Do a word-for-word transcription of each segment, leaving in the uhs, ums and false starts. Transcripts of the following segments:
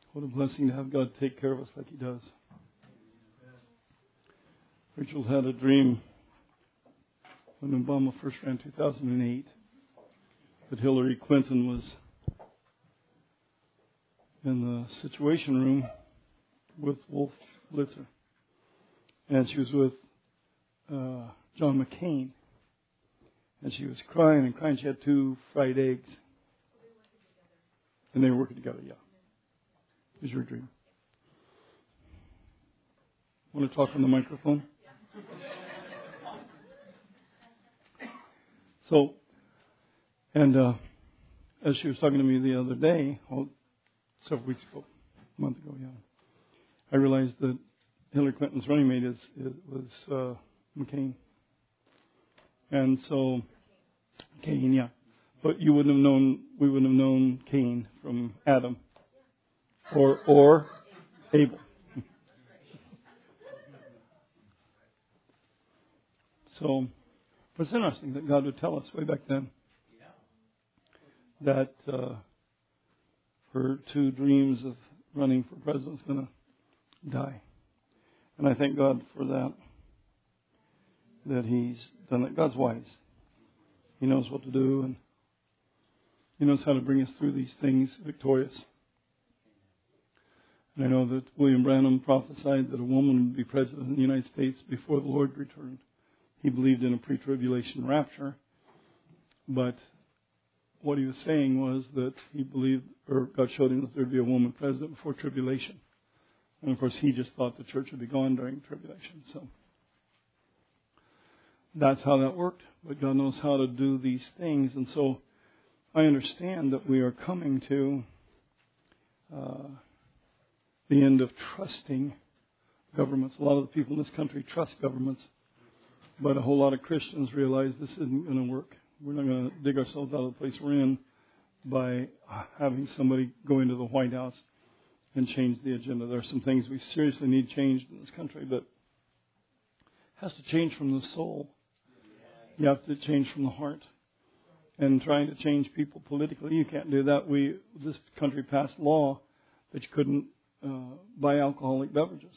What a blessing to have God take care of us like He does. Rachel had a dream when Obama first ran two thousand eight that Hillary Clinton was in the Situation Room with Wolf Blitzer. And she was with uh, John McCain. And she was crying and crying. She had two fried eggs. And they were working together, yeah. It was your dream. Want to talk on the microphone? So, and uh, as she was talking to me the other day, well, several weeks ago, a month ago, yeah, I realized that Hillary Clinton's running mate is, is was uh, McCain. And so, Cain, yeah. But you wouldn't have known, we wouldn't have known Cain from Adam or or Abel. So, but it's interesting that God would tell us way back then that uh, her two dreams of running for president is going to die. And I thank God for that, that He's done it. God's wise. He knows what to do, and He knows how to bring us through these things victorious. And I know that William Branham prophesied that a woman would be president of the United States before the Lord returned. He believed in a pre-tribulation rapture, but what he was saying was that he believed, or God showed him that there would be a woman president before tribulation. And of course, he just thought the church would be gone during tribulation. So that's how that worked. But God knows how to do these things. And so I understand that we are coming to uh, the end of trusting governments. A lot of the people in this country trust governments. But a whole lot of Christians realize this isn't going to work. We're not going to dig ourselves out of the place we're in by having somebody go into the White House and change the agenda. There are some things we seriously need changed in this country, but it has to change from the soul. You have to change from the heart. And trying to change people politically, you can't do that. We this country passed law that you couldn't uh, buy alcoholic beverages.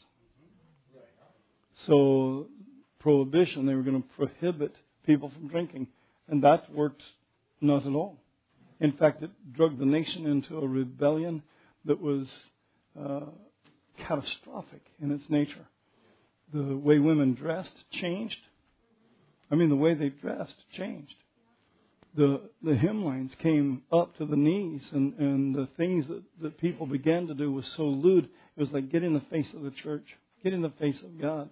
So prohibition, they were going to prohibit people from drinking. And that worked not at all. In fact, it drug the nation into a rebellion that was uh, catastrophic in its nature. The way women dressed changed. I mean, the way they dressed changed. The the hemlines came up to the knees, and, and the things that, that people began to do was so lewd. It was like get in the face of the church, get in the face of God.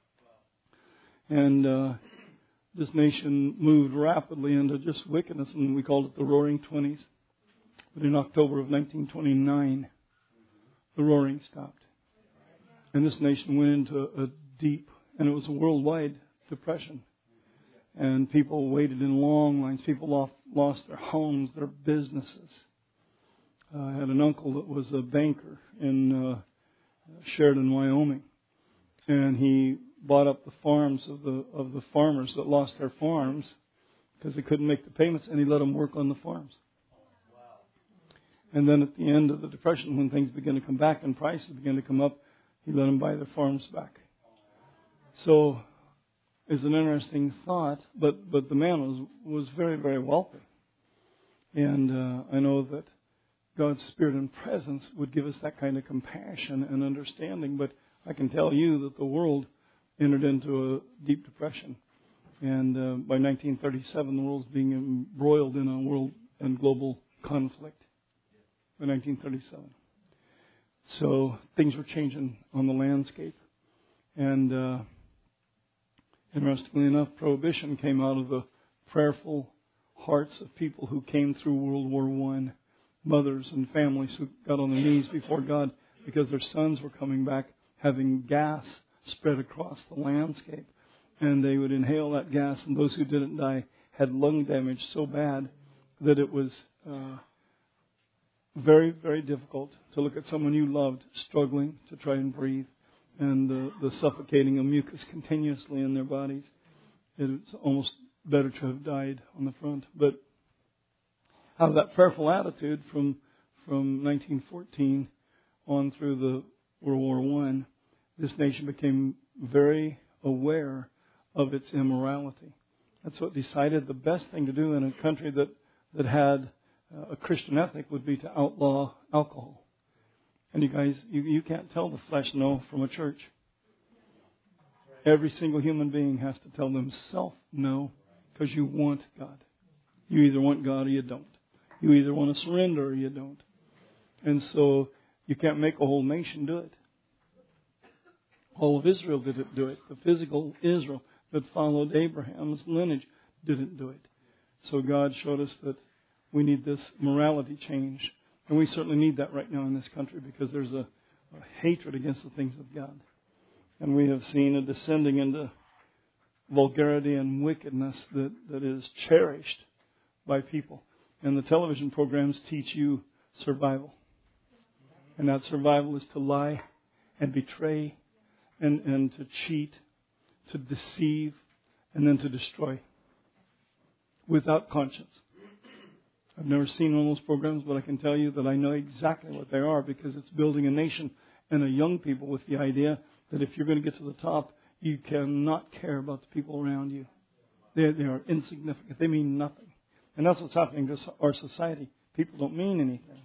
And uh, this nation moved rapidly into just wickedness, and we called it the Roaring Twenties. But in October of nineteen twenty-nine, the roaring stopped. And this nation went into a deep, and it was a worldwide depression. And people waited in long lines. People lost, lost their homes, their businesses. Uh, I had an uncle that was a banker in uh, Sheridan, Wyoming. And he bought up the farms of the of the farmers that lost their farms because they couldn't make the payments, and he let them work on the farms. And then at the end of the Depression, when things began to come back and prices began to come up, he let them buy their farms back. So it's an interesting thought, but, but the man was, was very, very wealthy. And uh, I know that God's Spirit and presence would give us that kind of compassion and understanding, but I can tell you that the world entered into a deep depression. And uh, by nineteen thirty-seven, the world's being embroiled in a world and global conflict. By nineteen thirty-seven. So things were changing on the landscape. And uh, interestingly enough, prohibition came out of the prayerful hearts of people who came through World War One. Mothers and families who got on their knees before God because their sons were coming back having gas spread across the landscape. And they would inhale that gas, and those who didn't die had lung damage so bad that it was uh, very, very difficult to look at someone you loved struggling to try and breathe, and the, the suffocating of mucus continuously in their bodies. It's almost better to have died on the front. But out of that prayerful attitude from from nineteen fourteen on through the World War One, this nation became very aware of its immorality. That's what decided the best thing to do in a country that, that had uh, a Christian ethic would be to outlaw alcohol. And you guys, you, you can't tell the flesh no from a church. Every single human being has to tell themselves no, because you want God. You either want God or you don't. You either want to surrender or you don't. And so you can't make a whole nation do it. All of Israel didn't do it. The physical Israel that followed Abraham's lineage didn't do it. So God showed us that we need this morality change. And we certainly need that right now in this country, because there's a, a hatred against the things of God. And we have seen a descending into vulgarity and wickedness that, that is cherished by people. And the television programs teach you survival. And that survival is to lie and betray and, and to cheat, to deceive, and then to destroy without conscience. I've never seen one of those programs, but I can tell you that I know exactly what they are, because it's building a nation and a young people with the idea that if you're going to get to the top, you cannot care about the people around you. They, they are insignificant. They mean nothing. And that's what's happening to our society. People don't mean anything.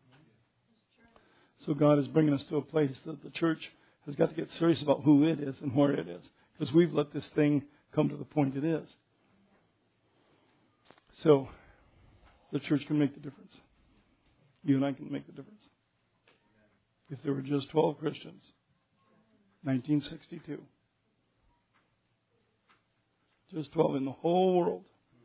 So God is bringing us to a place that the church has got to get serious about who it is and where it is, because we've let this thing come to the point it is. So the church can make the difference. You and I can make the difference. If there were just twelve Christians, nineteen sixty-two, just twelve in the whole world,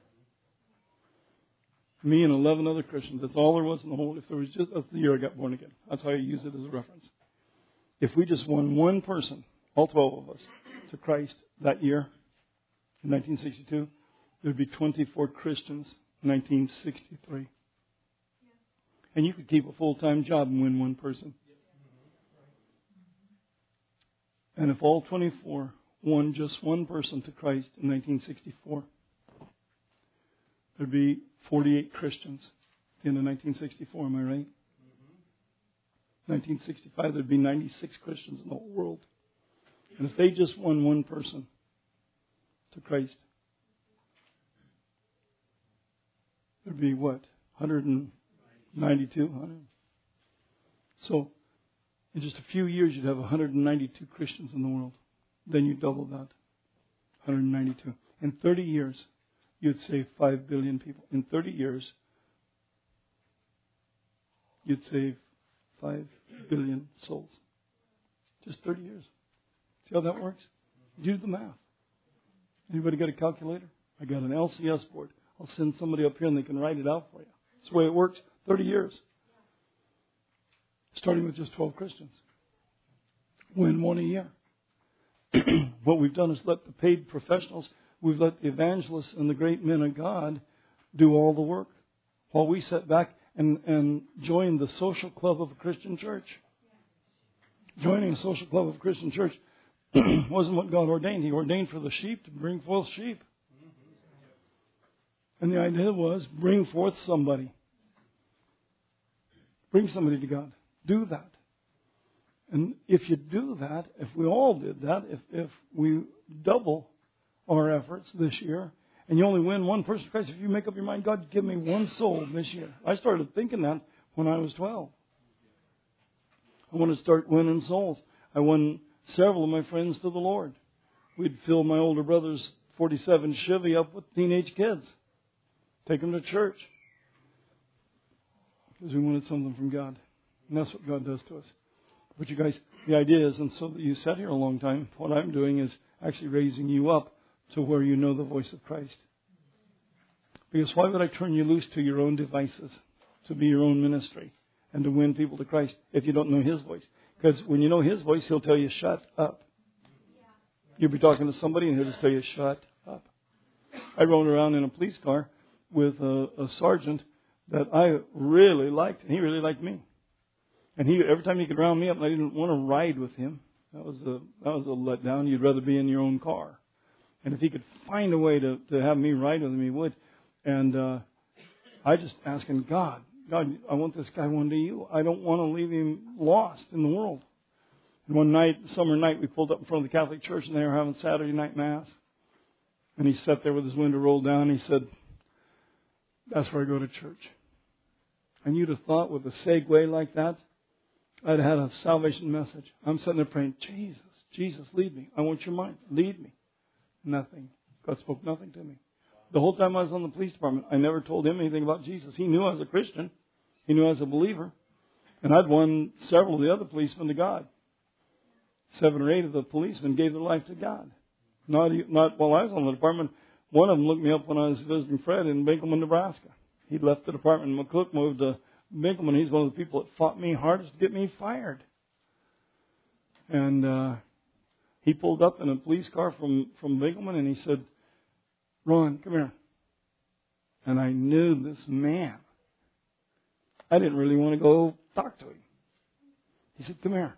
me and eleven other Christians, that's all there was in the whole. If there was just, that's the year I got born again. That's how I use it as a reference. If we just won one person, all twelve of us, to Christ that year, in nineteen sixty-two, there would be twenty-four Christians in nineteen sixty-three. And you could keep a full-time job and win one person. And if all twenty-four won just one person to Christ in nineteen sixty-four, there'd be forty-eight Christians at the end of nineteen sixty-four, am I right? Mm-hmm. nineteen sixty-five, there'd be ninety-six Christians in the whole world. And if they just won one person to Christ, there'd be what? one hundred ninety-two? one hundred. So, in just a few years, you'd have one hundred ninety-two Christians in the world. Then you double that. one hundred ninety-two. In thirty years, you'd save five billion people. In thirty years, you'd save five billion souls. Just thirty years. See how that works? Do the math. Anybody got a calculator? I got an L C S board. I'll send somebody up here and they can write it out for you. That's the way it works. thirty years. Starting with just twelve Christians. Win one a year. What we've done is let the paid professionals, we've let the evangelists and the great men of God do all the work, while we sit back and, and join the social club of a Christian church. Joining a social club of a Christian church wasn't what God ordained. He ordained for the sheep to bring forth sheep. And the idea was, bring forth somebody. Bring somebody to God. Do that. And if you do that, if we all did that, if, if we double our efforts this year, and you only win one person to Christ, if you make up your mind, God, give me one soul this year. I started thinking that when I was twelve. I want to start winning souls. I won several of my friends to the Lord. We'd fill my older brother's forty-seven Chevy up with teenage kids. Take them to church. Because we wanted something from God. And that's what God does to us. But you guys, the idea is, and so that you sat here a long time, what I'm doing is actually raising you up to where you know the voice of Christ. Because why would I turn you loose to your own devices, to be your own ministry, and to win people to Christ if you don't know His voice? Because when you know His voice, He'll tell you, shut up. You'll be talking to somebody and He'll just tell you, shut up. I rode around in a police car with a, a sergeant that I really liked, and he really liked me. And he, every time he could round me up, I didn't want to ride with him. That was a that was a letdown. You'd rather be in your own car. And if he could find a way to, to have me ride with him, he would. And uh, I just asking God, God, I want this guy one to you. I don't want to leave him lost in the world. And one night, summer night, we pulled up in front of the Catholic Church and they were having Saturday night Mass. And he sat there with his window rolled down. And he said, that's where I go to church. And you'd have thought with a segue like that, I'd had a salvation message. I'm sitting there praying, Jesus, Jesus, lead me. I want your mind. Lead me. Nothing. God spoke nothing to me. The whole time I was on the police department, I never told him anything about Jesus. He knew I was a Christian. He knew I was a believer. And I'd won several of the other policemen to God. Seven or eight of the policemen gave their life to God. Not, not while I was on the department. One of them looked me up when I was visiting Fred in Binkleman, Nebraska. He'd left the department and McCook moved to Binkleman. He's one of the people that fought me hardest to get me fired. And uh, he pulled up in a police car from, from Binkleman and he said, Ron, come here. And I knew this man. I didn't really want to go talk to him. He said, come here.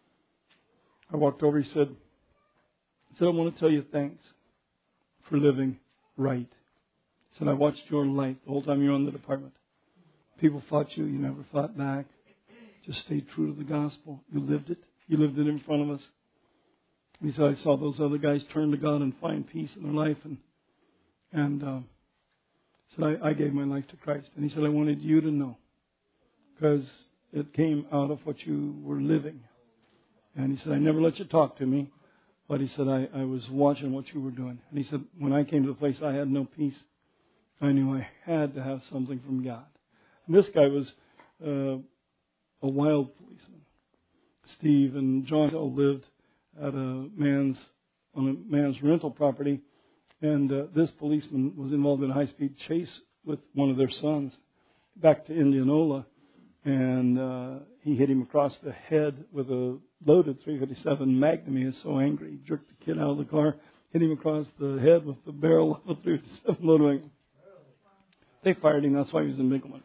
I walked over. He said, he said, I want to tell you thanks for living right. He said, I watched your life the whole time you were on the department. People fought you. You never fought back. Just stayed true to the gospel. You lived it. You lived it in front of us. He said, I saw those other guys turn to God and find peace in their life. And and uh, said, I, I gave my life to Christ. And he said, I wanted you to know because it came out of what you were living. And he said, I never let you talk to me. But he said, I, I was watching what you were doing. And he said, when I came to the place I had no peace, I knew I had to have something from God. And this guy was uh, a wild policeman. Steve and John all lived at a man's on a man's rental property. And uh, this policeman was involved in a high-speed chase with one of their sons back to Indianola. And uh, he hit him across the head with a loaded three fifty-seven Magnum. He was so angry. He jerked the kid out of the car, hit him across the head with the barrel of the three fifty-seven loaded Magnum. They fired him. That's why he was in Binkleman.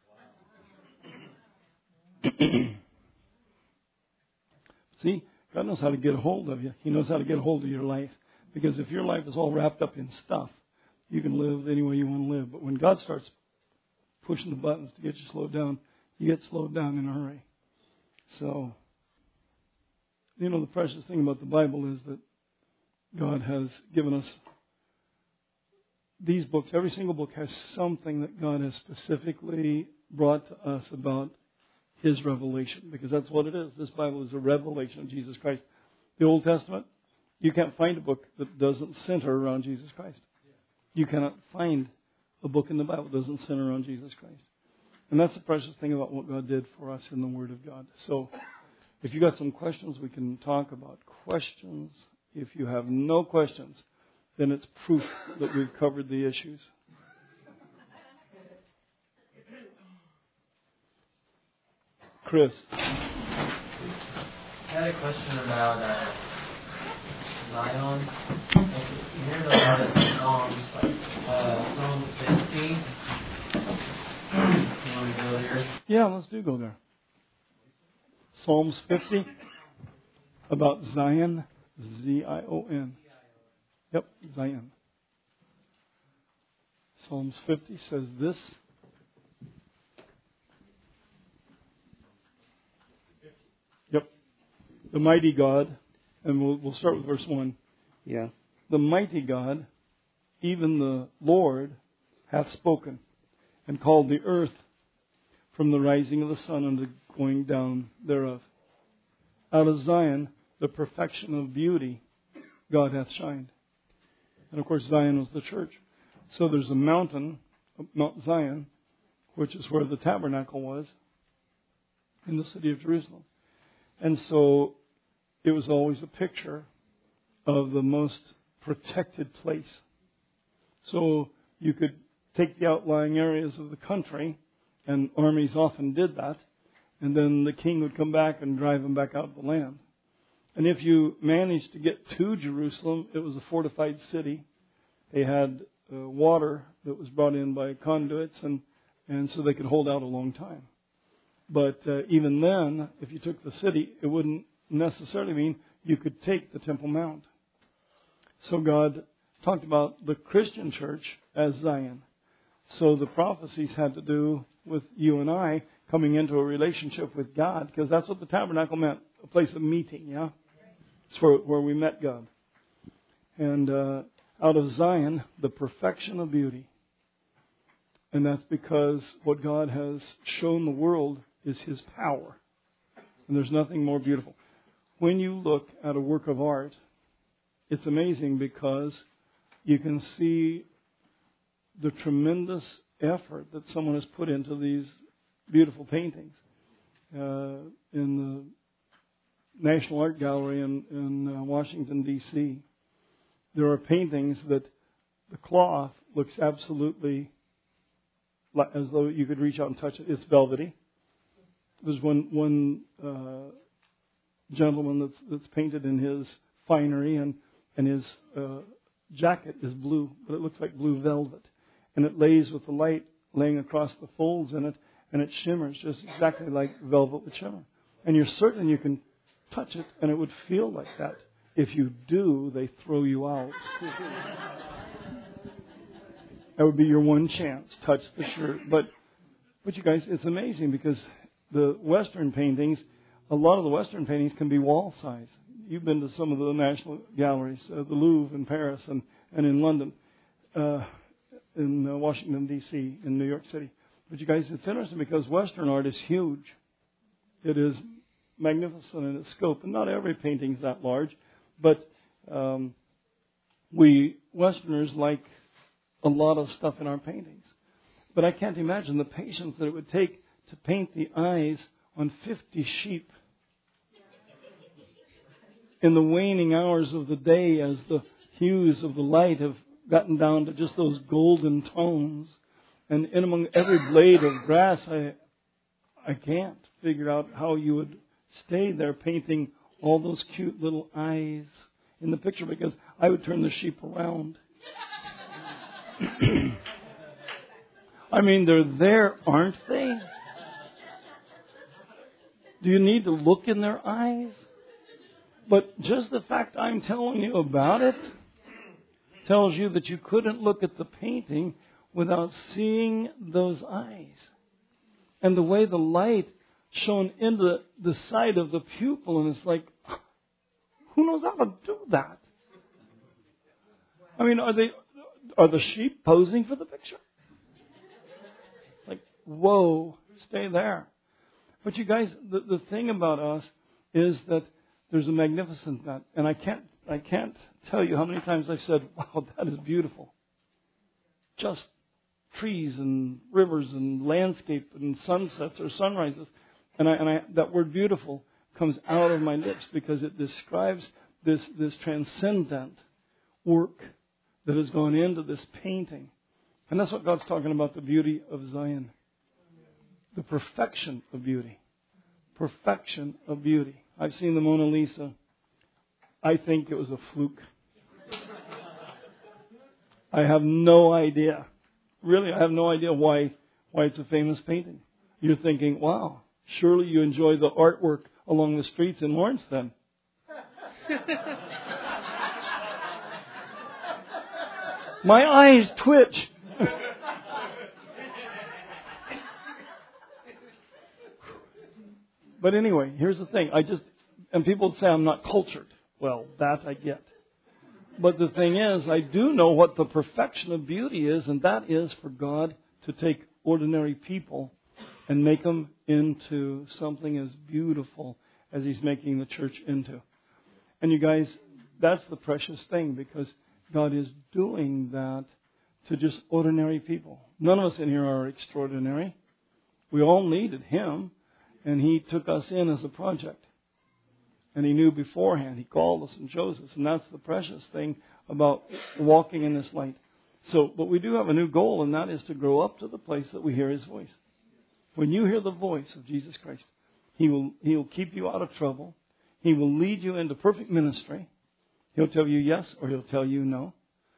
See, God knows how to get a hold of you. He knows how to get a hold of your life. Because if your life is all wrapped up in stuff, you can live any way you want to live. But when God starts pushing the buttons to get you slowed down, you get slowed down in a hurry. So, you know, the precious thing about the Bible is that God has given us these books. Every single book has something that God has specifically brought to us about His revelation. Because that's what it is. This Bible is a revelation of Jesus Christ. The Old Testament, you can't find a book that doesn't center around Jesus Christ. You cannot find a book in the Bible that doesn't center around Jesus Christ. And that's the precious thing about what God did for us in the Word of God. So, if you got some questions, we can talk about questions. If you have no questions, then it's proof that we've covered the issues. Chris. I had a question about uh, Zion. You hear a lot of Psalms, like uh, Psalm fifteen. You want to go there? Yeah, let's do go there. Psalms fifty, about Zion, Z I O N. Yep, Zion. Psalms fifty says this. Yep. The mighty God, and we'll, we'll start with verse one. Yeah. The mighty God, even the Lord, hath spoken, and called the earth from the rising of the sun unto the going down thereof. Out of Zion, the perfection of beauty, God hath shined. And of course, Zion was the church. So there's a mountain, Mount Zion, which is where the tabernacle was in the city of Jerusalem. And so it was always a picture of the most protected place. So you could take the outlying areas of the country, and armies often did that, and then the king would come back and drive them back out of the land. And if you managed to get to Jerusalem, it was a fortified city. They had uh, water that was brought in by conduits, and, and so they could hold out a long time. But uh, even then, if you took the city, it wouldn't necessarily mean you could take the Temple Mount. So God talked about the Christian church as Zion. So the prophecies had to do with you and I coming into a relationship with God, because that's what the tabernacle meant, a place of meeting, yeah? It's where, where we met God. And uh, out of Zion, the perfection of beauty. And that's because what God has shown the world is His power. And there's nothing more beautiful. When you look at a work of art, it's amazing because you can see the tremendous effort that someone has put into these beautiful paintings. Uh, in the National Art Gallery in, in uh, Washington, D C, there are paintings that the cloth looks absolutely like, as though you could reach out and touch it. It's velvety. There's one one uh, gentleman that's that's painted in his finery, and and his uh, jacket is blue, but it looks like blue velvet, and it lays with the light laying across the folds in it, and it shimmers just exactly like velvet would shimmer. And you're certain you can touch it, and it would feel like that. If you do, they throw you out. That would be your one chance. Touch the shirt. But, but you guys, it's amazing because the Western paintings, a lot of the Western paintings can be wall size. You've been to some of the national galleries, uh, the Louvre in Paris and, and in London, uh, in uh, Washington, D C, in New York City. But you guys, it's interesting because Western art is huge. It is magnificent in its scope. And not every painting is that large. But um, we Westerners like a lot of stuff in our paintings. But I can't imagine the patience that it would take to paint the eyes on fifty sheep in the waning hours of the day as the hues of the light have gotten down to just those golden tones. And in among every blade of grass, I I can't figure out how you would stay there painting all those cute little eyes in the picture, because I would turn the sheep around. I mean, they're there, aren't they? Do you need to look in their eyes? But just the fact I'm telling you about it tells you that you couldn't look at the painting without seeing those eyes. And the way the light shone into the side of the pupil, and it's like, who knows how to do that? I mean, are they are the sheep posing for the picture? Like, whoa, stay there. But you guys, the, the thing about us is that there's a magnificence that, and I can't I can't tell you how many times I've said, wow, that is beautiful. Just trees and rivers and landscape and sunsets or sunrises. And I, and I, that word beautiful comes out of my lips because it describes this, this transcendent work that has gone into this painting. And that's what God's talking about, the beauty of Zion. The perfection of beauty. Perfection of beauty. I've seen the Mona Lisa. I think it was a fluke. I have no idea. Really, I have no idea why why it's a famous painting. You're thinking, wow, surely you enjoy the artwork along the streets in Lawrence then. My eyes twitch. But anyway, here's the thing. I just, and people say I'm not cultured. Well, that I get. But the thing is, I do know what the perfection of beauty is, and that is for God to take ordinary people and make them into something as beautiful as He's making the church into. And you guys, that's the precious thing, because God is doing that to just ordinary people. None of us in here are extraordinary. We all needed Him, and He took us in as a project. And He knew beforehand. He called us and chose us. And that's the precious thing about walking in this light. So, but we do have a new goal, and that is to grow up to the place that we hear His voice. When you hear the voice of Jesus Christ, He will He will keep you out of trouble. He will lead you into perfect ministry. He'll tell you yes or He'll tell you no.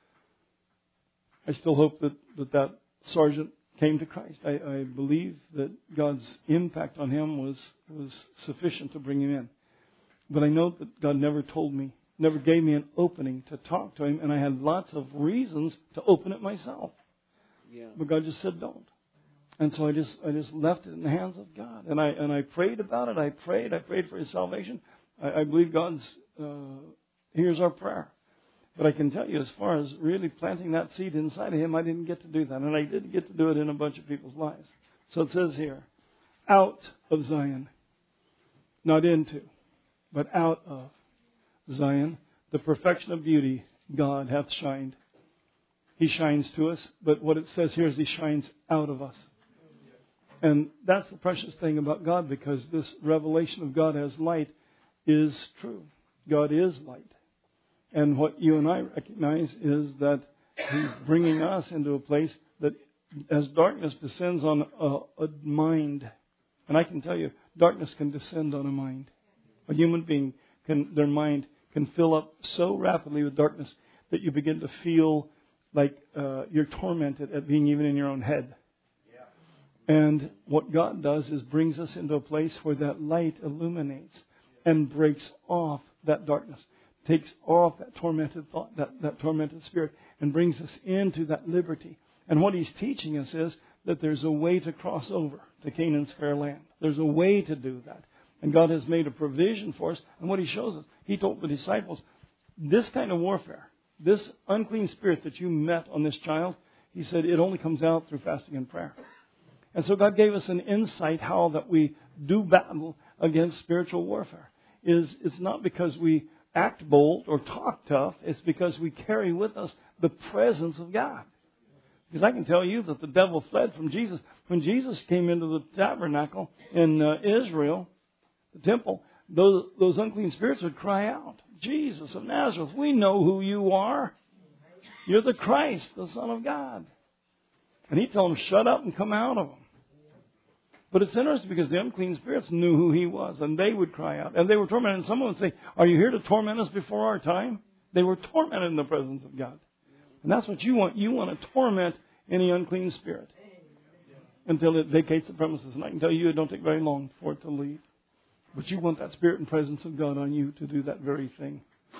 I still hope that that, that sergeant came to Christ. I, I believe that God's impact on him was, was sufficient to bring him in. But I know that God never told me, never gave me an opening to talk to him, and I had lots of reasons to open it myself. Yeah. But God just said don't. And so I just I just left it in the hands of God. And I and I prayed about it. I prayed. I prayed for his salvation. I, I believe God's uh, hears our prayer. But I can tell you, as far as really planting that seed inside of him, I didn't get to do that. And I didn't get to do it in a bunch of people's lives. So it says here, out of Zion. Not into, but out of Zion, the perfection of beauty, God hath shined. He shines to us, but what it says here is he shines out of us. And that's the precious thing about God, because this revelation of God as light is true. God is light. And what you and I recognize is that he's bringing us into a place that as darkness descends on a, a mind, and I can tell you, darkness can descend on a mind. A human being, can their mind can fill up so rapidly with darkness that you begin to feel like uh, you're tormented at being even in your own head. Yeah. And what God does is brings us into a place where that light illuminates and breaks off that darkness, takes off that tormented thought, that, that tormented spirit, and brings us into that liberty. And what he's teaching us is that there's a way to cross over to Canaan's fair land. There's a way to do that. And God has made a provision for us. And what he shows us, he told the disciples, this kind of warfare, this unclean spirit that you met on this child, he said, it only comes out through fasting and prayer. And so God gave us an insight how that we do battle against spiritual warfare. Is it's not because we act bold or talk tough. It's because we carry with us the presence of God. Because I can tell you that the devil fled from Jesus. When Jesus came into the tabernacle in uh, Israel, the temple, those, those unclean spirits would cry out, Jesus of Nazareth, we know who you are. You're the Christ, the Son of God. And he told them, shut up and come out of them. But it's interesting because the unclean spirits knew who he was, and they would cry out. And they were tormented. And someone would say, are you here to torment us before our time? They were tormented in the presence of God. And that's what you want. You want to torment any unclean spirit until it vacates the premises. And I can tell you, it don't take very long for it to leave. But you want that spirit and presence of God on you to do that very thing.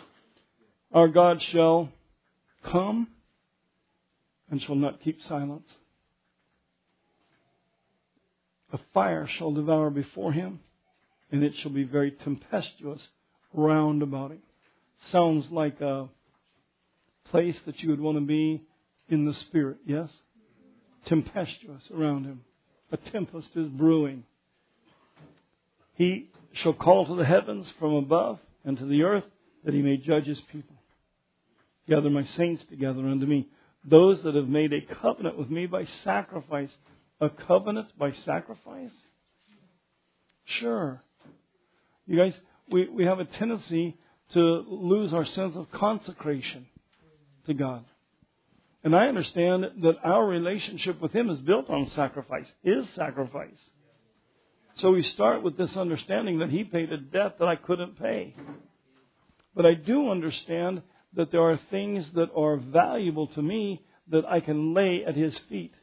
Our God shall come and shall not keep silence. A fire shall devour before him, and it shall be very tempestuous round about him. Sounds like a place that you would want to be in the spirit, yes? Tempestuous around him. A tempest is brewing. He shall call to the heavens from above and to the earth, that he may judge his people. Gather my saints together unto me, those that have made a covenant with me by sacrifice. A covenant by sacrifice? Sure. You guys, we, we have a tendency to lose our sense of consecration to God. And I understand that our relationship with him is built on sacrifice, his sacrifice. So we start with this understanding that he paid a debt that I couldn't pay. But I do understand that there are things that are valuable to me that I can lay at his feet.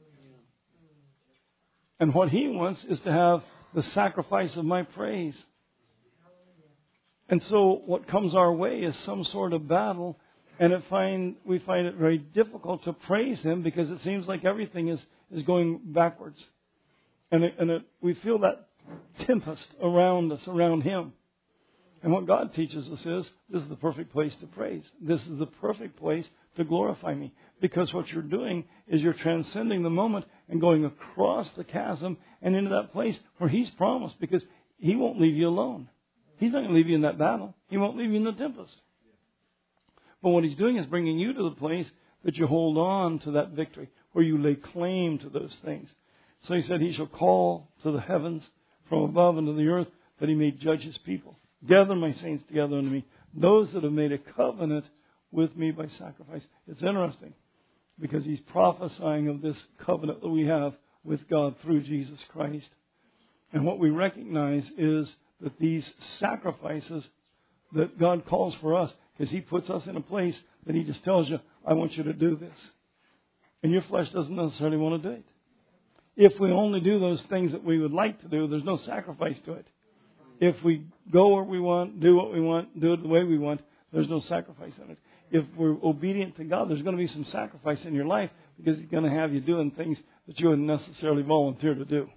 And what he wants is to have the sacrifice of my praise. And so what comes our way is some sort of battle, and it find we find it very difficult to praise him because it seems like everything is, is going backwards. And, it, and it, we feel that tempest around us, around him. And what God teaches us is, this is the perfect place to praise. This is the perfect place to glorify me. Because what you're doing is you're transcending the moment and going across the chasm and into that place where he's promised, because he won't leave you alone. He's not going to leave you in that battle. He won't leave you in the tempest. But what he's doing is bringing you to the place that you hold on to that victory, where you lay claim to those things. So he said, he shall call to the heavens from above and to the earth, that he may judge his people. Gather my saints together unto me, those that have made a covenant with me by sacrifice. It's interesting, because he's prophesying of this covenant that we have with God through Jesus Christ. And what we recognize is that these sacrifices that God calls for us, because he puts us in a place that he just tells you, I want you to do this. And your flesh doesn't necessarily want to do it. If we only do those things that we would like to do, there's no sacrifice to it. If we go where we want, do what we want, do it the way we want, there's no sacrifice in it. If we're obedient to God, there's going to be some sacrifice in your life, because he's going to have you doing things that you wouldn't necessarily volunteer to do.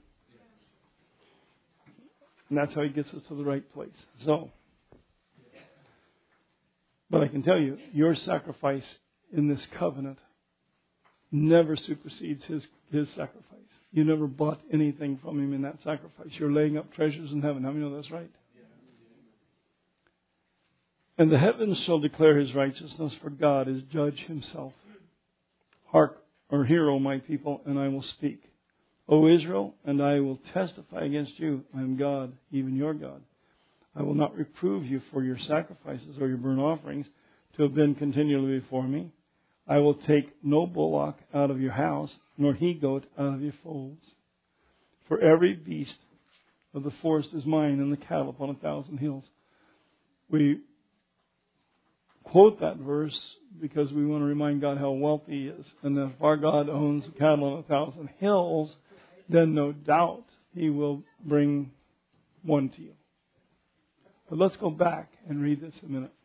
And that's how He gets us to the right place. So, but I can tell you, your sacrifice in this covenant never supersedes His, His sacrifice. You never bought anything from Him in that sacrifice. You're laying up treasures in heaven. How many know that's right? And the heavens shall declare His righteousness, for God is judge Himself. Hark, or hear, O my people, and I will speak. O Israel, and I will testify against you. I am God, even your God. I will not reprove you for your sacrifices or your burnt offerings to have been continually before me. I will take no bullock out of your house, nor he-goat out of your folds. For every beast of the forest is mine, and the cattle upon a thousand hills. We quote that verse because we want to remind God how wealthy He is. And if our God owns cattle on a thousand hills, then no doubt He will bring one to you. But let's go back and read this a minute.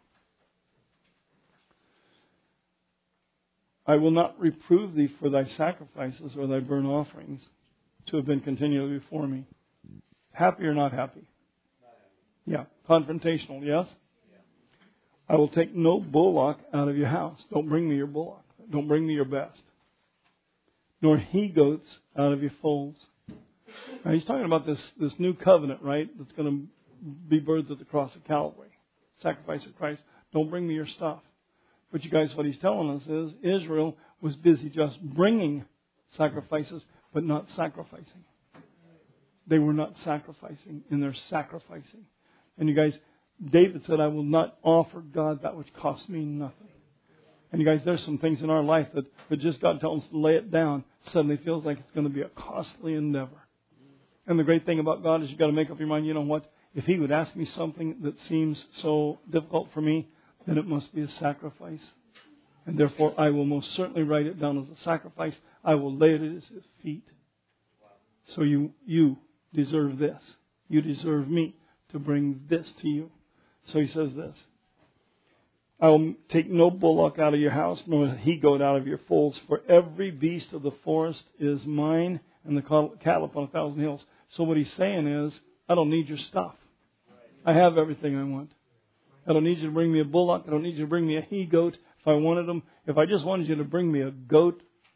I will not reprove thee for thy sacrifices or thy burnt offerings to have been continually before me. Happy or not happy? Yeah. Confrontational, yes? I will take no bullock out of your house. Don't bring me your bullock. Don't bring me your best. Nor he-goats out of your folds. Now he's talking about this, this new covenant, right? That's going to be birthed at the cross of Calvary. Sacrifice of Christ. Don't bring me your stuff. But you guys, what he's telling us is Israel was busy just bringing sacrifices, but not sacrificing. They were not sacrificing in their sacrificing. And you guys, David said, I will not offer God that which costs me nothing. And you guys, there's some things in our life that, that just God tells us to lay it down. Suddenly feels like it's going to be a costly endeavor. And the great thing about God is you've got to make up your mind, you know what? If He would ask me something that seems so difficult for me, then it must be a sacrifice. And therefore, I will most certainly write it down as a sacrifice. I will lay it at His feet. So you, you deserve this. You deserve me to bring this to you. So He says this. I will take no bullock out of your house, nor he-goat out of your folds, for every beast of the forest is mine, and the cattle upon a thousand hills. So what He's saying is, I don't need your stuff. I have everything I want. I don't need you to bring me a bullock. I don't need you to bring me a he-goat. If I wanted them, if I just wanted you to bring me a goat,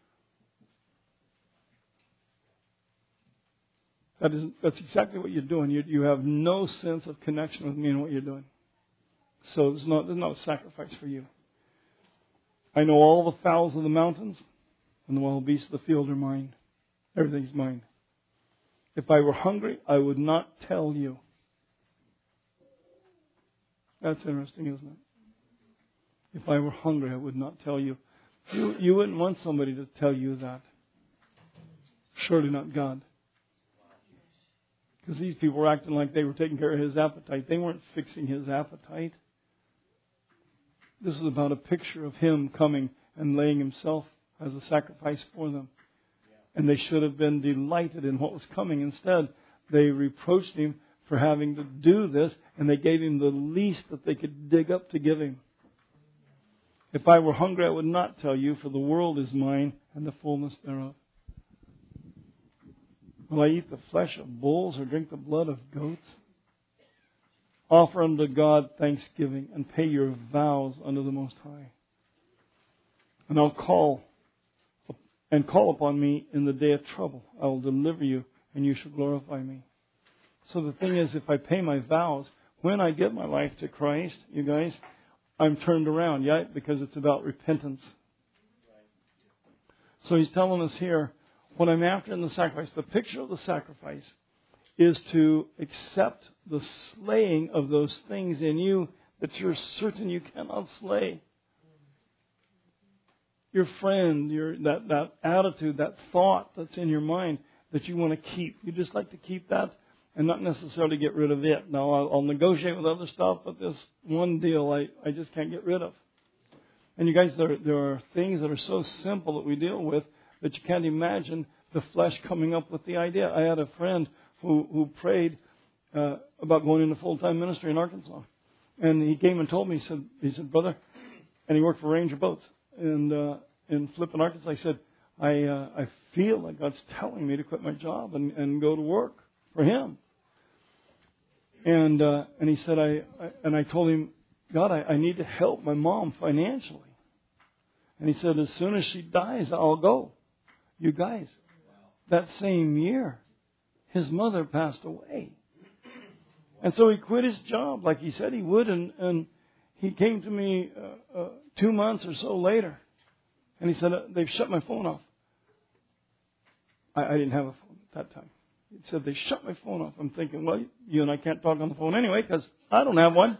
that is, that's exactly what you're doing. You, you have no sense of connection with me and what you're doing. So there's no, there's no sacrifice for you. I know all the fowls of the mountains, and the wild beasts of the field are mine. Everything's mine. If I were hungry, I would not tell you. That's interesting, isn't it? If I were hungry, I would not tell you. You, you wouldn't want somebody to tell you that. Surely not God. Because these people were acting like they were taking care of His appetite. They weren't fixing His appetite. This is about a picture of Him coming and laying Himself as a sacrifice for them. And they should have been delighted in what was coming. Instead, they reproached Him for having to do this, and they gave Him the least that they could dig up to give Him. If I were hungry, I would not tell you, for the world is mine and the fullness thereof. Will I eat the flesh of bulls or drink the blood of goats? Offer unto God thanksgiving and pay your vows unto the Most High. And I'll call and call upon me in the day of trouble. I will deliver you, and you shall glorify me. So the thing is, if I pay my vows, when I give my life to Christ, you guys, I'm turned around, yeah, because it's about repentance. So He's telling us here, what I'm after in the sacrifice, the picture of the sacrifice, is to accept the slaying of those things in you that you're certain you cannot slay. Your friend, your that, that attitude, that thought that's in your mind that you want to keep. You just like to keep that and not necessarily get rid of it. Now, I'll, I'll negotiate with other stuff, but this one deal I, I just can't get rid of. And you guys, there, there are things that are so simple that we deal with that you can't imagine the flesh coming up with the idea. I had a friend who, who prayed uh, about going into full-time ministry in Arkansas. And he came and told me, he said, he said, brother, and he worked for Ranger Boats and uh, in Flippin, Arkansas. He said, I uh, I feel like God's telling me to quit my job and, and go to work for Him. And uh, and he said, I, I and I told him, God, I, I need to help my mom financially. And he said, as soon as she dies, I'll go. You guys, that same year, his mother passed away. And so he quit his job like he said he would, and, and he came to me uh, uh, two months or so later. And he said, uh, they've shut my phone off. I, I didn't have a phone at that time. He said, they shut my phone off. I'm thinking, well, you and I can't talk on the phone anyway because I don't have one.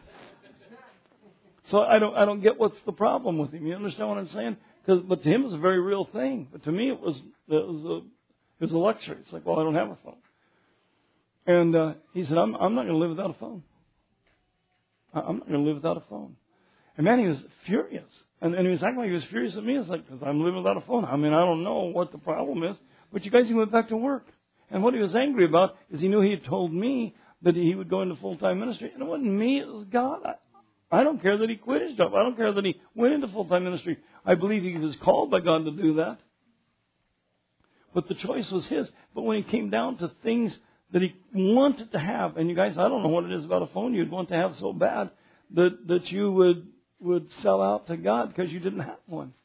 So I don't I don't get what's the problem with him. You understand what I'm saying? Cause, but to him it was a very real thing. But to me it was, it was, a, it was a luxury. It's like, well, I don't have a phone. And uh, he said, I'm, I'm not going to live without a phone. I'm not going to live without a phone. And man, he was furious. And, and he was acting like he was furious at me. It's like, because I'm living without a phone. I mean, I don't know what the problem is. But you guys, he went back to work. And what he was angry about is he knew he had told me that he would go into full-time ministry. And it wasn't me, it was God. I, I don't care that he quit his job. I don't care that he went into full-time ministry. I believe he was called by God to do that. But the choice was his. But when it came down to things that he wanted to have, and you guys, I don't know what it is about a phone you'd want to have so bad that, that you would, would sell out to God because you didn't have one.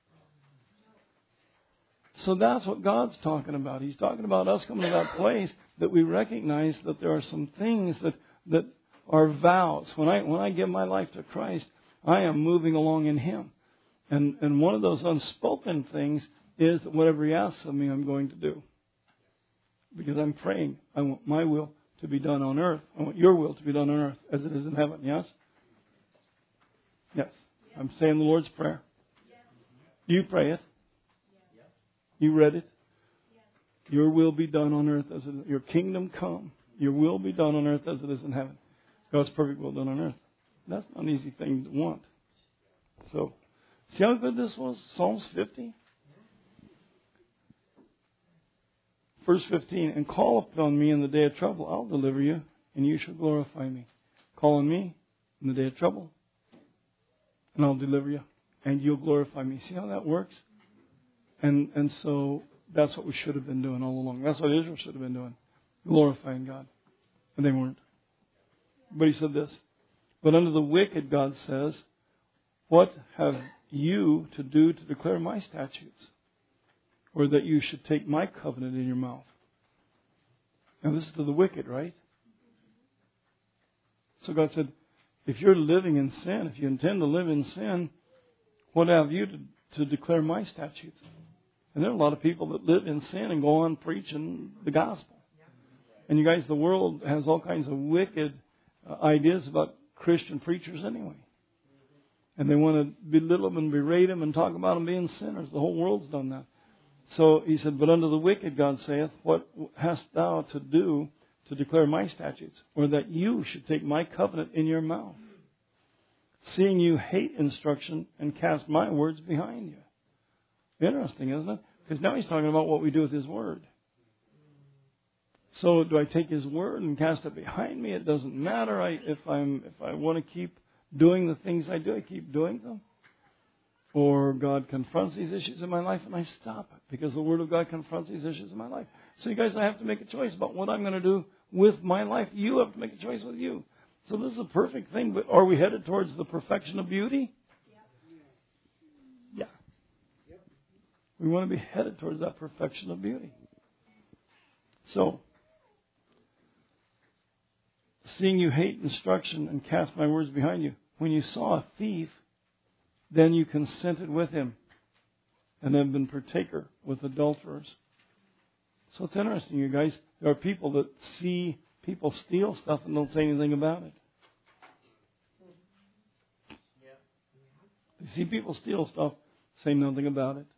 So that's what God's talking about. He's talking about us coming to that place that we recognize that there are some things that, that are vows. When I when I give my life to Christ, I am moving along in Him. And and one of those unspoken things is that whatever He asks of me, I'm going to do. Because I'm praying. I want my will to be done on earth. I want your will to be done on earth as it is in heaven. Yes? Yes. I'm saying the Lord's Prayer. You pray it. You read it? Your will be done on earth as it is. Your kingdom come. Your will be done on earth as it is in heaven. God's perfect will done on earth. That's not an easy thing to want. So, see how good this was? Psalms fifty. Verse fifteen. And call upon me in the day of trouble. I'll deliver you, and you shall glorify me. Call on me in the day of trouble, and I'll deliver you, and you'll glorify me. See how that works? And and so that's what we should have been doing all along. That's what Israel should have been doing. Glorifying God. And they weren't. But he said this. But unto the wicked, God says, what have you to do to declare my statutes? Or that you should take my covenant in your mouth? Now this is to the wicked, right? So God said, if you're living in sin, if you intend to live in sin, what have you to, to declare my statutes? And there are a lot of people that live in sin and go on preaching the gospel. And you guys, the world has all kinds of wicked uh, ideas about Christian preachers anyway. And they want to belittle them and berate them and talk about them being sinners. The whole world's done that. So he said, but unto the wicked, God saith, what hast thou to do to declare my statutes? Or that you should take my covenant in your mouth? Seeing you hate instruction and cast my words behind you. Interesting, isn't it? Because now he's talking about what we do with his word. So do I take his word and cast it behind me? It doesn't matter. I, if I'm if I want to keep doing the things I do, I keep doing them. Or God confronts these issues in my life and I stop it because the word of God confronts these issues in my life. So you guys, I have to make a choice about what I'm going to do with my life. You have to make a choice with you. So this is a perfect thing. But are we headed towards the perfection of beauty? Yeah. We want to be headed towards that perfection of beauty. So, seeing you hate instruction and cast my words behind you, when you saw a thief, then you consented with him and have been partaker with adulterers. So it's interesting, you guys. There are people that see people steal stuff and don't say anything about it. They see people steal stuff, say nothing about it.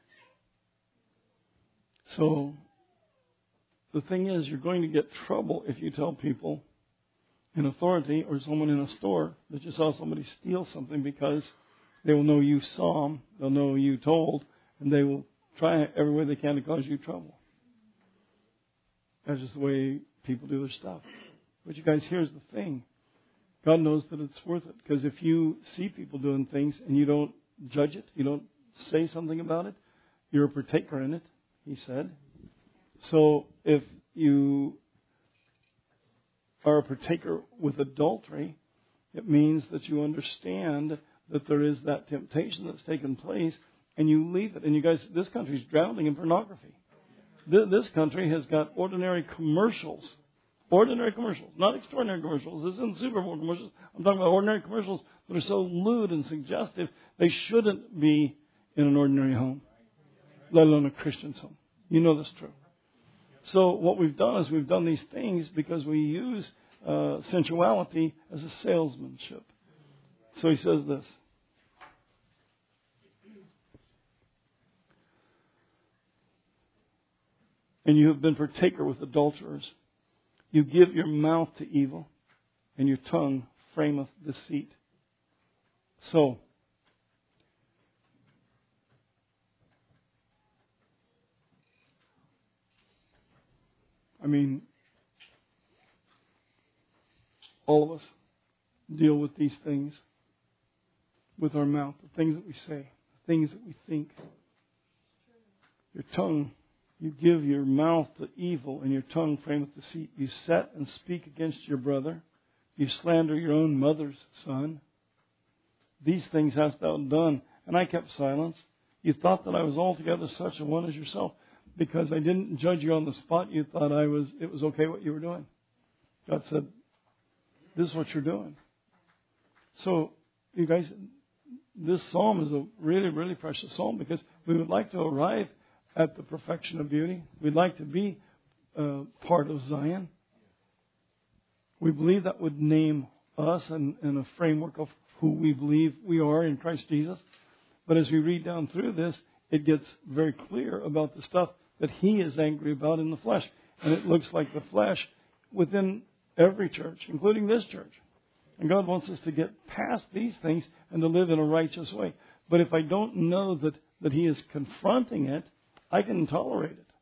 So, the thing is, you're going to get trouble if you tell people in authority or someone in a store that you saw somebody steal something, because they will know you saw them, they'll know you told, and they will try every way they can to cause you trouble. That's just the way people do their stuff. But you guys, here's the thing. God knows that it's worth it, because if you see people doing things and you don't judge it, you don't say something about it, you're a partaker in it, he said. So if you are a partaker with adultery, it means that you understand that there is that temptation that's taken place, and you leave it. And you guys, this country's drowning in pornography. This country has got ordinary commercials. Ordinary commercials, not extraordinary commercials. This isn't Super Bowl commercials. I'm talking about ordinary commercials that are so lewd and suggestive, they shouldn't be in an ordinary home, let alone a Christian's home. You know that's true. So what we've done is we've done these things because we use uh, sensuality as a salesmanship. So he says this. And you have been partaker with adulterers. You give your mouth to evil, and your tongue frameth deceit. So, I mean, all of us deal with these things with our mouth, the things that we say, the things that we think. Your tongue, you give your mouth to evil, and your tongue frameth deceit. You set and speak against your brother. You slander your own mother's son. These things hast thou done, and I kept silence. You thought that I was altogether such a one as yourself. Because I didn't judge you on the spot, you thought I was. It was okay what you were doing. God said, this is what you're doing. So, you guys, this psalm is a really, really precious psalm because we would like to arrive at the perfection of beauty. We'd like to be uh, part of Zion. We believe that would name us in, in a framework of who we believe we are in Christ Jesus. But as we read down through this, it gets very clear about the stuff that He is angry about in the flesh. And it looks like the flesh within every church, including this church. And God wants us to get past these things and to live in a righteous way. But if I don't know that, that He is confronting it, I can tolerate it.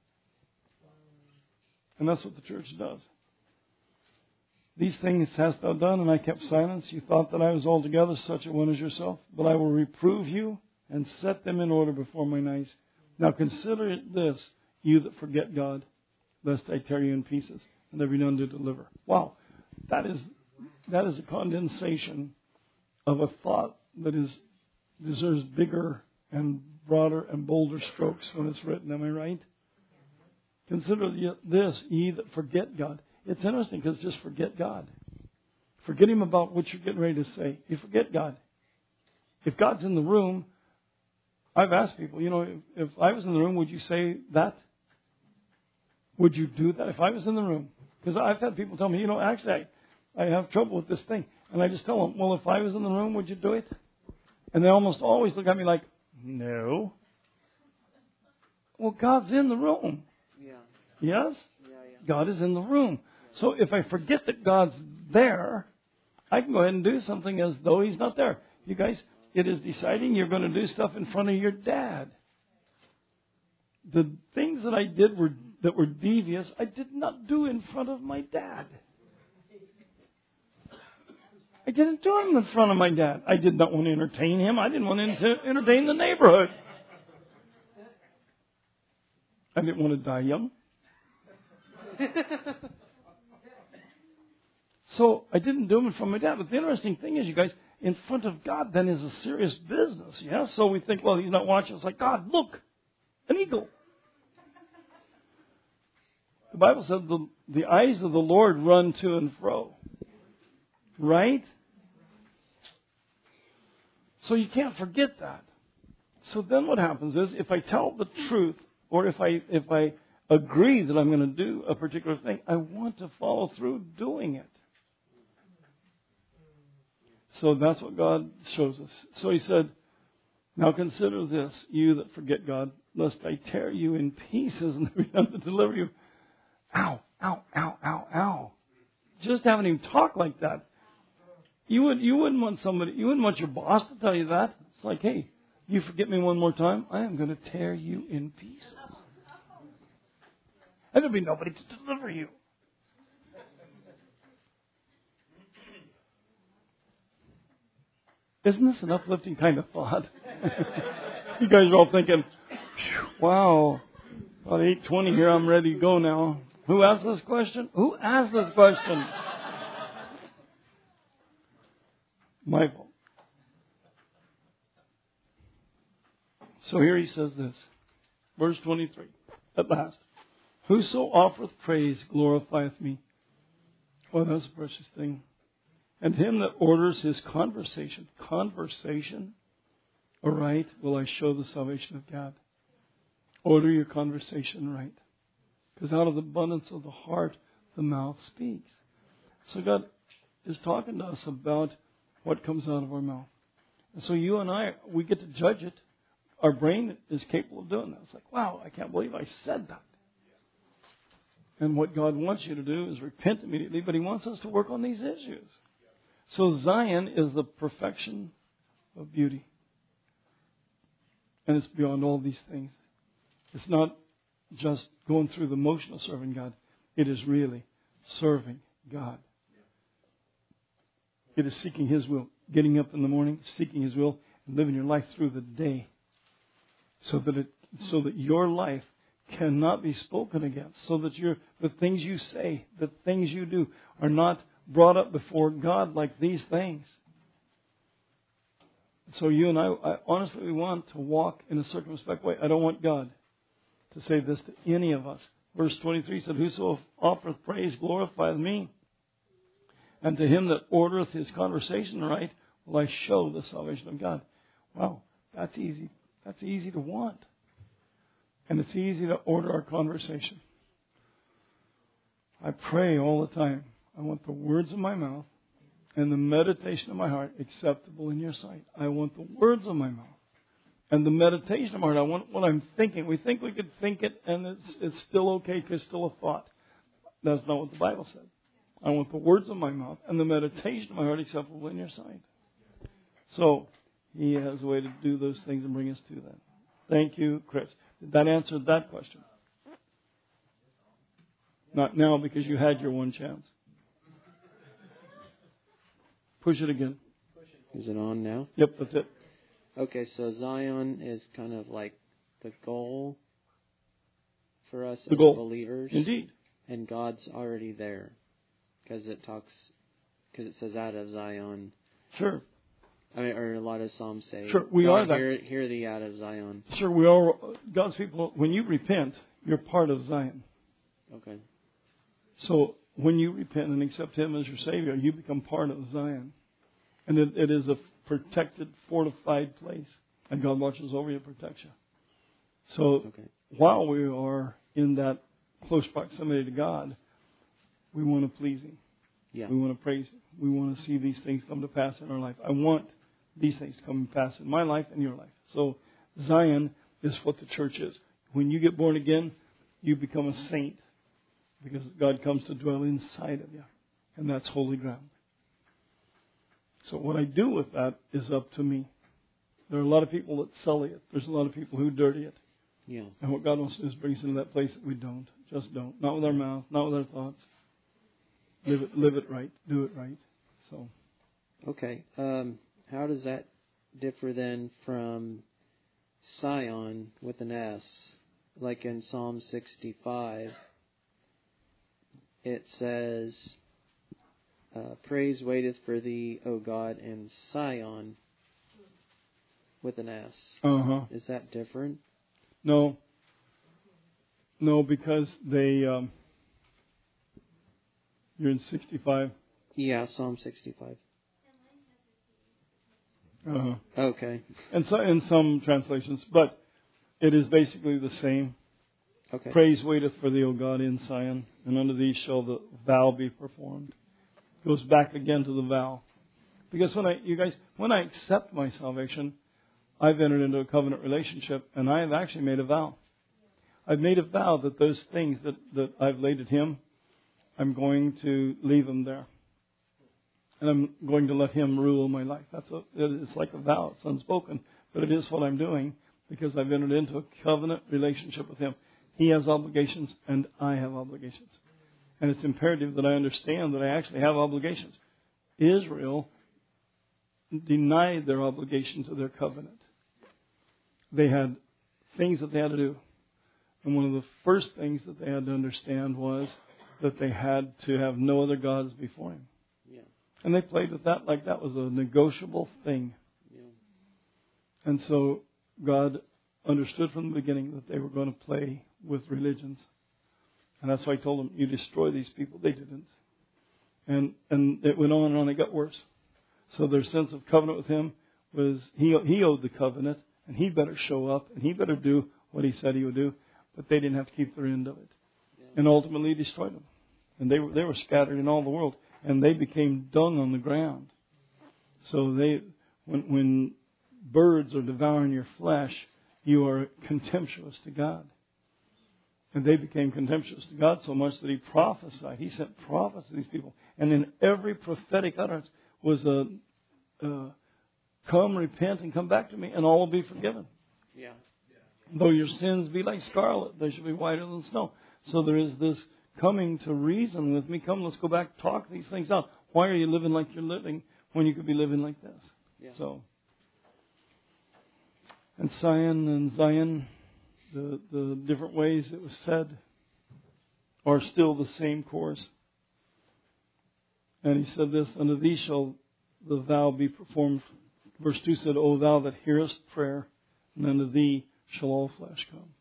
And that's what the church does. These things hast thou done, and I kept silence. You thought that I was altogether such a one as yourself. But I will reprove you and set them in order before mine eyes. Now consider this, you that forget God, lest I tear you in pieces, and there be none to deliver. Wow, that is that is a condensation of a thought that is deserves bigger and broader and bolder strokes when it's written. Am I right? Consider this, ye that forget God. It's interesting because just forget God. Forget Him about what you're getting ready to say. You forget God. If God's in the room, I've asked people, you know, if, if I was in the room, would you say that? Would you do that if I was in the room? Because I've had people tell me, you know, actually, I, I have trouble with this thing. And I just tell them, well, if I was in the room, would you do it? And they almost always look at me like, no. Well, God's in the room. Yeah. Yes? Yeah, yeah. God is in the room. So if I forget that God's there, I can go ahead and do something as though He's not there. You guys, it is deciding you're going to do stuff in front of your dad. The things that I did were that were devious, I did not do in front of my dad. I didn't do them in front of my dad. I did not want to entertain him. I didn't want to entertain the neighborhood. I didn't want to die young. So I didn't do them in front of my dad. But the interesting thing is, you guys, in front of God then is a serious business. Yeah? So we think, well, He's not watching. It's like, God, look, an eagle. The Bible said the, the eyes of the Lord run to and fro. Right? So you can't forget that. So then what happens is, if I tell the truth, or if I if I agree that I'm going to do a particular thing, I want to follow through doing it. So that's what God shows us. So He said, now consider this, you that forget God, lest I tear you in pieces and there be none to deliver you. Ow, ow, ow, ow, ow. Just having him talk like that. You would you wouldn't want somebody you wouldn't want your boss to tell you that. It's like, hey, you forget me one more time, I am going to tear you in pieces. And there'll be nobody to deliver you. Isn't this an uplifting kind of thought? You guys are all thinking, Wow. About eight twenty here. I'm ready to go now. Who asked this question? Who asked this question? Michael. So here he says this. Verse twenty-three. At last. Whoso offereth praise glorifieth me. Oh, that's a precious thing. And him that orders his conversation. Conversation. Aright will I show the salvation of God. Order your conversation right. Because out of the abundance of the heart, the mouth speaks. So God is talking to us about what comes out of our mouth. And so you and I, we get to judge it. Our brain is capable of doing that. It's like, wow, I can't believe I said that. And what God wants you to do is repent immediately, but He wants us to work on these issues. So Zion is the perfection of beauty. And it's beyond all these things. It's not just going through the motion of serving God. It is really serving God. It is seeking His will. Getting up in the morning, seeking His will, and living your life through the day. So that it, so that your life cannot be spoken against. So that your, the things you say, the things you do are not brought up before God like these things. So you and I, I honestly want to walk in a circumspect way. I don't want God to say this to any of us. Verse twenty-three said, Whoso offereth praise glorifieth me. And to him that ordereth his conversation right will I show the salvation of God. Wow, that's easy. That's easy to want. And it's easy to order our conversation. I pray all the time. I want the words of my mouth and the meditation of my heart acceptable in your sight. I want the words of my mouth and the meditation of my heart. I want what I'm thinking. We think we could think it and it's, it's still okay because it's still a thought. That's not what the Bible said. I want the words of my mouth and the meditation of my heart acceptable in your sight. So, He has a way to do those things and bring us to that. Thank you, Chris. Did that answer that question? Not now because you had your one chance. Push it again. Is it on now? Yep, that's it. Okay, so Zion is kind of like the goal for us the as goal. believers. Indeed. And God's already there. Because it talks, because it says out of Zion. Sure. I mean, or a lot of Psalms say, sure, we God, are that. Hear, hear thee out of Zion. Sure, we are. God's people, when you repent, you're part of Zion. Okay. So when you repent and accept Him as your Savior, you become part of Zion. And it, it is a protected, fortified place. And God watches over you, protects you. So okay. while we are in that close proximity to God, we want to please Him. Yeah. We want to praise Him. We want to see these things come to pass in our life. I want these things to come to pass in my life and your life. So Zion is what the church is. When you get born again, you become a saint because God comes to dwell inside of you. And that's holy ground. So what I do with that is up to me. There are a lot of people that sully it. There's a lot of people who dirty it. Yeah. And what God wants to do is bring us into that place that we don't. Just don't. Not with our mouth, not with our thoughts. Live it, live it right. Do it right. So. Okay. Um, how does that differ then from Sion with an S? Like in Psalm sixty-five, it says, uh, praise waiteth for thee, O God, in Sion with an S. Uh-huh. Is that different? No. No, because they... Um, you're in sixty-five? Yeah, Psalm sixty-five. Uh-huh. Okay. And so in some translations, but it is basically the same. Okay. Praise waiteth for thee, O God, in Zion, and unto thee shall the vow be performed. Goes back again to the vow. Because when I, you guys, when I accept my salvation, I've entered into a covenant relationship, and I have actually made a vow. I've made a vow that those things that, that I've laid at Him, I'm going to leave them there. And I'm going to let Him rule my life. That's a, it's like a vow. It's unspoken. But it is what I'm doing because I've entered into a covenant relationship with Him. He has obligations and I have obligations. And it's imperative that I understand that I actually have obligations. Israel denied their obligation to their covenant. They had things that they had to do. And one of the first things that they had to understand was that they had to have no other gods before Him. Yeah. And they played with that like that was a negotiable thing. Yeah. And so God understood from the beginning that they were going to play with religions. And that's why I told them, you destroy these people. They didn't. And and it went on and on. It got worse. So their sense of covenant with Him was he he owed the covenant, and He better show up, and He better do what He said He would do. But they didn't have to keep their end of it. Yeah. And ultimately destroyed them. And they were they were scattered in all the world, and they became dung on the ground. So they when when birds are devouring your flesh, you are contemptuous to God. And they became contemptuous to God so much that He prophesied. He sent prophets to these people. And in every prophetic utterance was a, uh, come, repent, and come back to me, and all will be forgiven. Yeah. Though your sins be like scarlet, they shall be whiter than snow. So there is this coming to reason with me. Come, let's go back, talk these things out. Why are you living like you're living when you could be living like this? Yeah. So, and Zion and Zion, the, the different ways it was said are still the same course. And He said this, unto thee shall the vow be performed. Verse two said, O thou that hearest prayer, and unto thee shall all flesh come.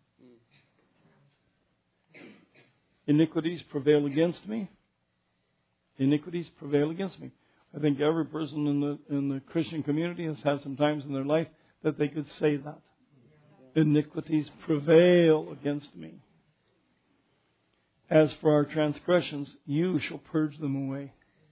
Iniquities prevail against me. Iniquities prevail against me. I think every person in the in the Christian community has had some times in their life that they could say that. Iniquities prevail against me. As for our transgressions, you shall purge them away.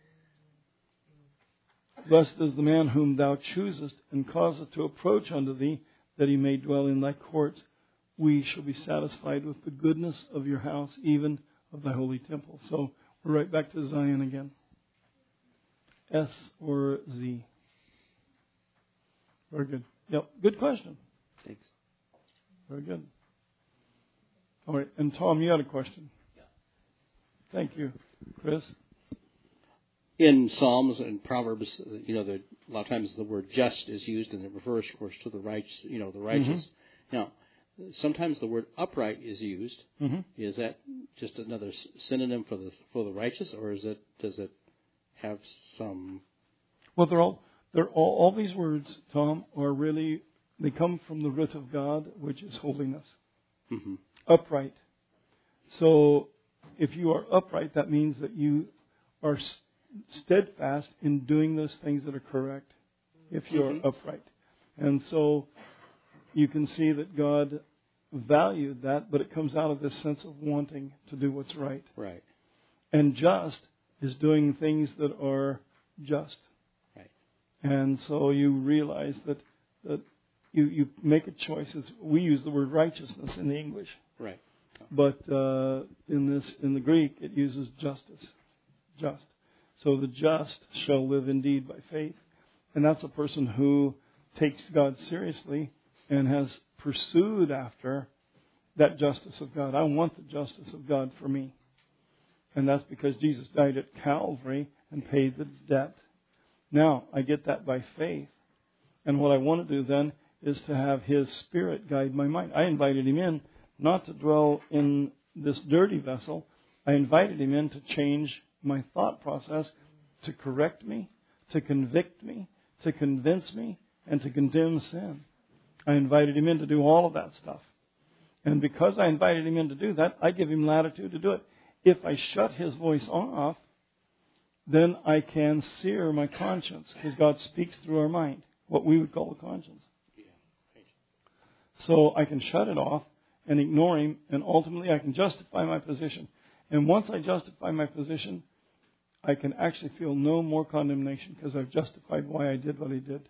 Blessed is the man whom thou choosest, and causest to approach unto thee, that he may dwell in thy courts. We shall be satisfied with the goodness of your house, even of thy holy temple. So we're right back to Zion again. S or Z? Very good. Yep, good question. Thanks. Very good. All right, and Tom, you had a question. Yeah. Thank you, Chris. In Psalms and Proverbs, you know, the, a lot of times the word just is used, and it refers, of course, to the righteous. You know, the righteous. Mm-hmm. Now, sometimes the word upright is used. Mm-hmm. Is that just another synonym for the for the righteous, or is it does it have some? Well, they're all they're all, all these words, Tom, are really they come from the root of God, which is holiness. Mm-hmm. Upright. So, if you are upright, that means that you are steadfast in doing those things that are correct. If you are mm-hmm. upright, and so you can see that God valued that, but it comes out of this sense of wanting to do what's right. Right. And just is doing things that are just. Right. And so you realize that that you, you make a choice. It's, we use the word righteousness in the English. Right. But uh, in this in the Greek it uses justice. Just. So the just shall live indeed by faith. And that's a person who takes God seriously and has pursued after that justice of God. I want the justice of God for me. And that's because Jesus died at Calvary and paid the debt. Now, I get that by faith. And what I want to do then is to have His Spirit guide my mind. I invited Him in not to dwell in this dirty vessel. I invited Him in to change my thought process, to correct me, to convict me, to convince me, and to condemn sin. I invited Him in to do all of that stuff. And because I invited Him in to do that, I give Him latitude to do it. If I shut His voice off, then I can sear my conscience, because God speaks through our mind, what we would call a conscience. So I can shut it off and ignore Him, and ultimately I can justify my position. And once I justify my position, I can actually feel no more condemnation, because I've justified why I did what I did.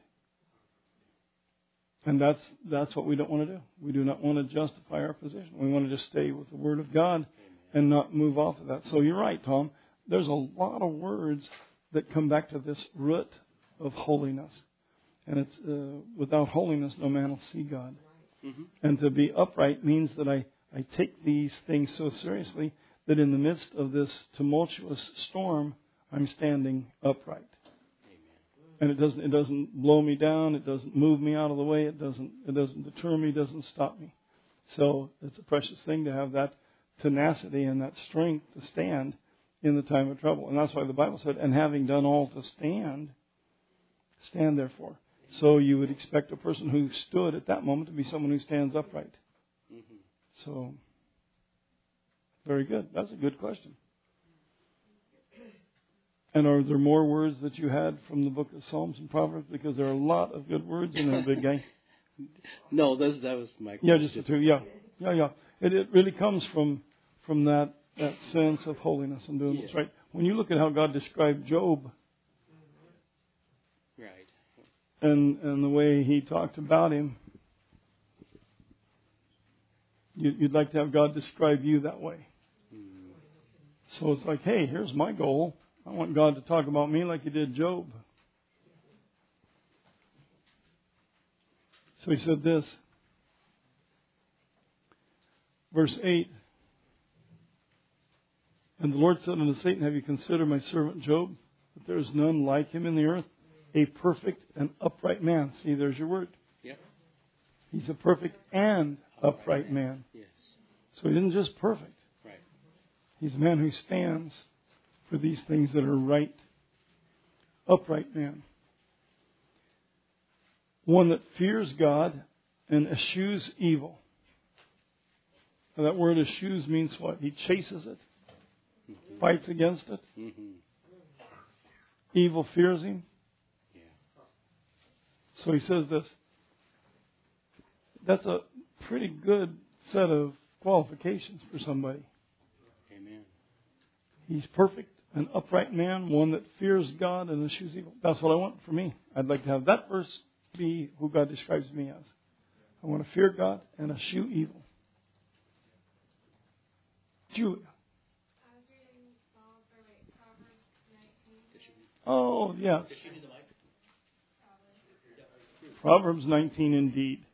And that's that's what we don't want to do. We do not want to justify our position. We want to just stay with the Word of God and not move off of that. So you're right, Tom. There's a lot of words that come back to this root of holiness. And it's uh, without holiness, no man will see God. Mm-hmm. And to be upright means that I, I take these things so seriously that in the midst of this tumultuous storm, I'm standing upright. Amen. And it doesn't it doesn't blow me down. It doesn't move me out of the way. It doesn't it doesn't deter me. It doesn't stop me. So it's a precious thing to have that tenacity and that strength to stand in the time of trouble. And that's why the Bible said, and having done all to stand, stand therefore. So you would expect a person who stood at that moment to be someone who stands upright. Mm-hmm. So, very good. That's a good question. And are there more words that you had from the book of Psalms and Proverbs? Because there are a lot of good words in there, big guy. No, those, that was my question. Yeah, just the two. Yeah, yeah, yeah. It, it really comes from from that, that sense of holiness and doing what's right. When you look at how God described Job, right, and and the way He talked about him, you, you'd like to have God describe you that way. Mm. So it's like, hey, here's my goal. I want God to talk about me like He did Job. So He said this, verse eight. And the Lord said unto Satan, have you considered my servant Job, that there is none like him in the earth, a perfect and upright man. See, there's your word. Yep. He's a perfect and upright man. Yes. So he isn't just perfect. Right. He's a man who stands for these things that are right. Upright man. One that fears God and eschews evil. Now that word eschews means what? He chases it. Mm-hmm. Fights against it. Mm-hmm. Evil fears him. Yeah. So he says this. That's a pretty good set of qualifications for somebody. Amen. He's perfect, an upright man, one that fears God and eschews evil. That's what I want for me. I'd like to have that verse be who God describes me as. I want to fear God and eschew evil. Julia. I was reading Psalms, or wait, Proverbs nineteen. Oh, yes. Did she do the mic? Proverbs nineteen indeed.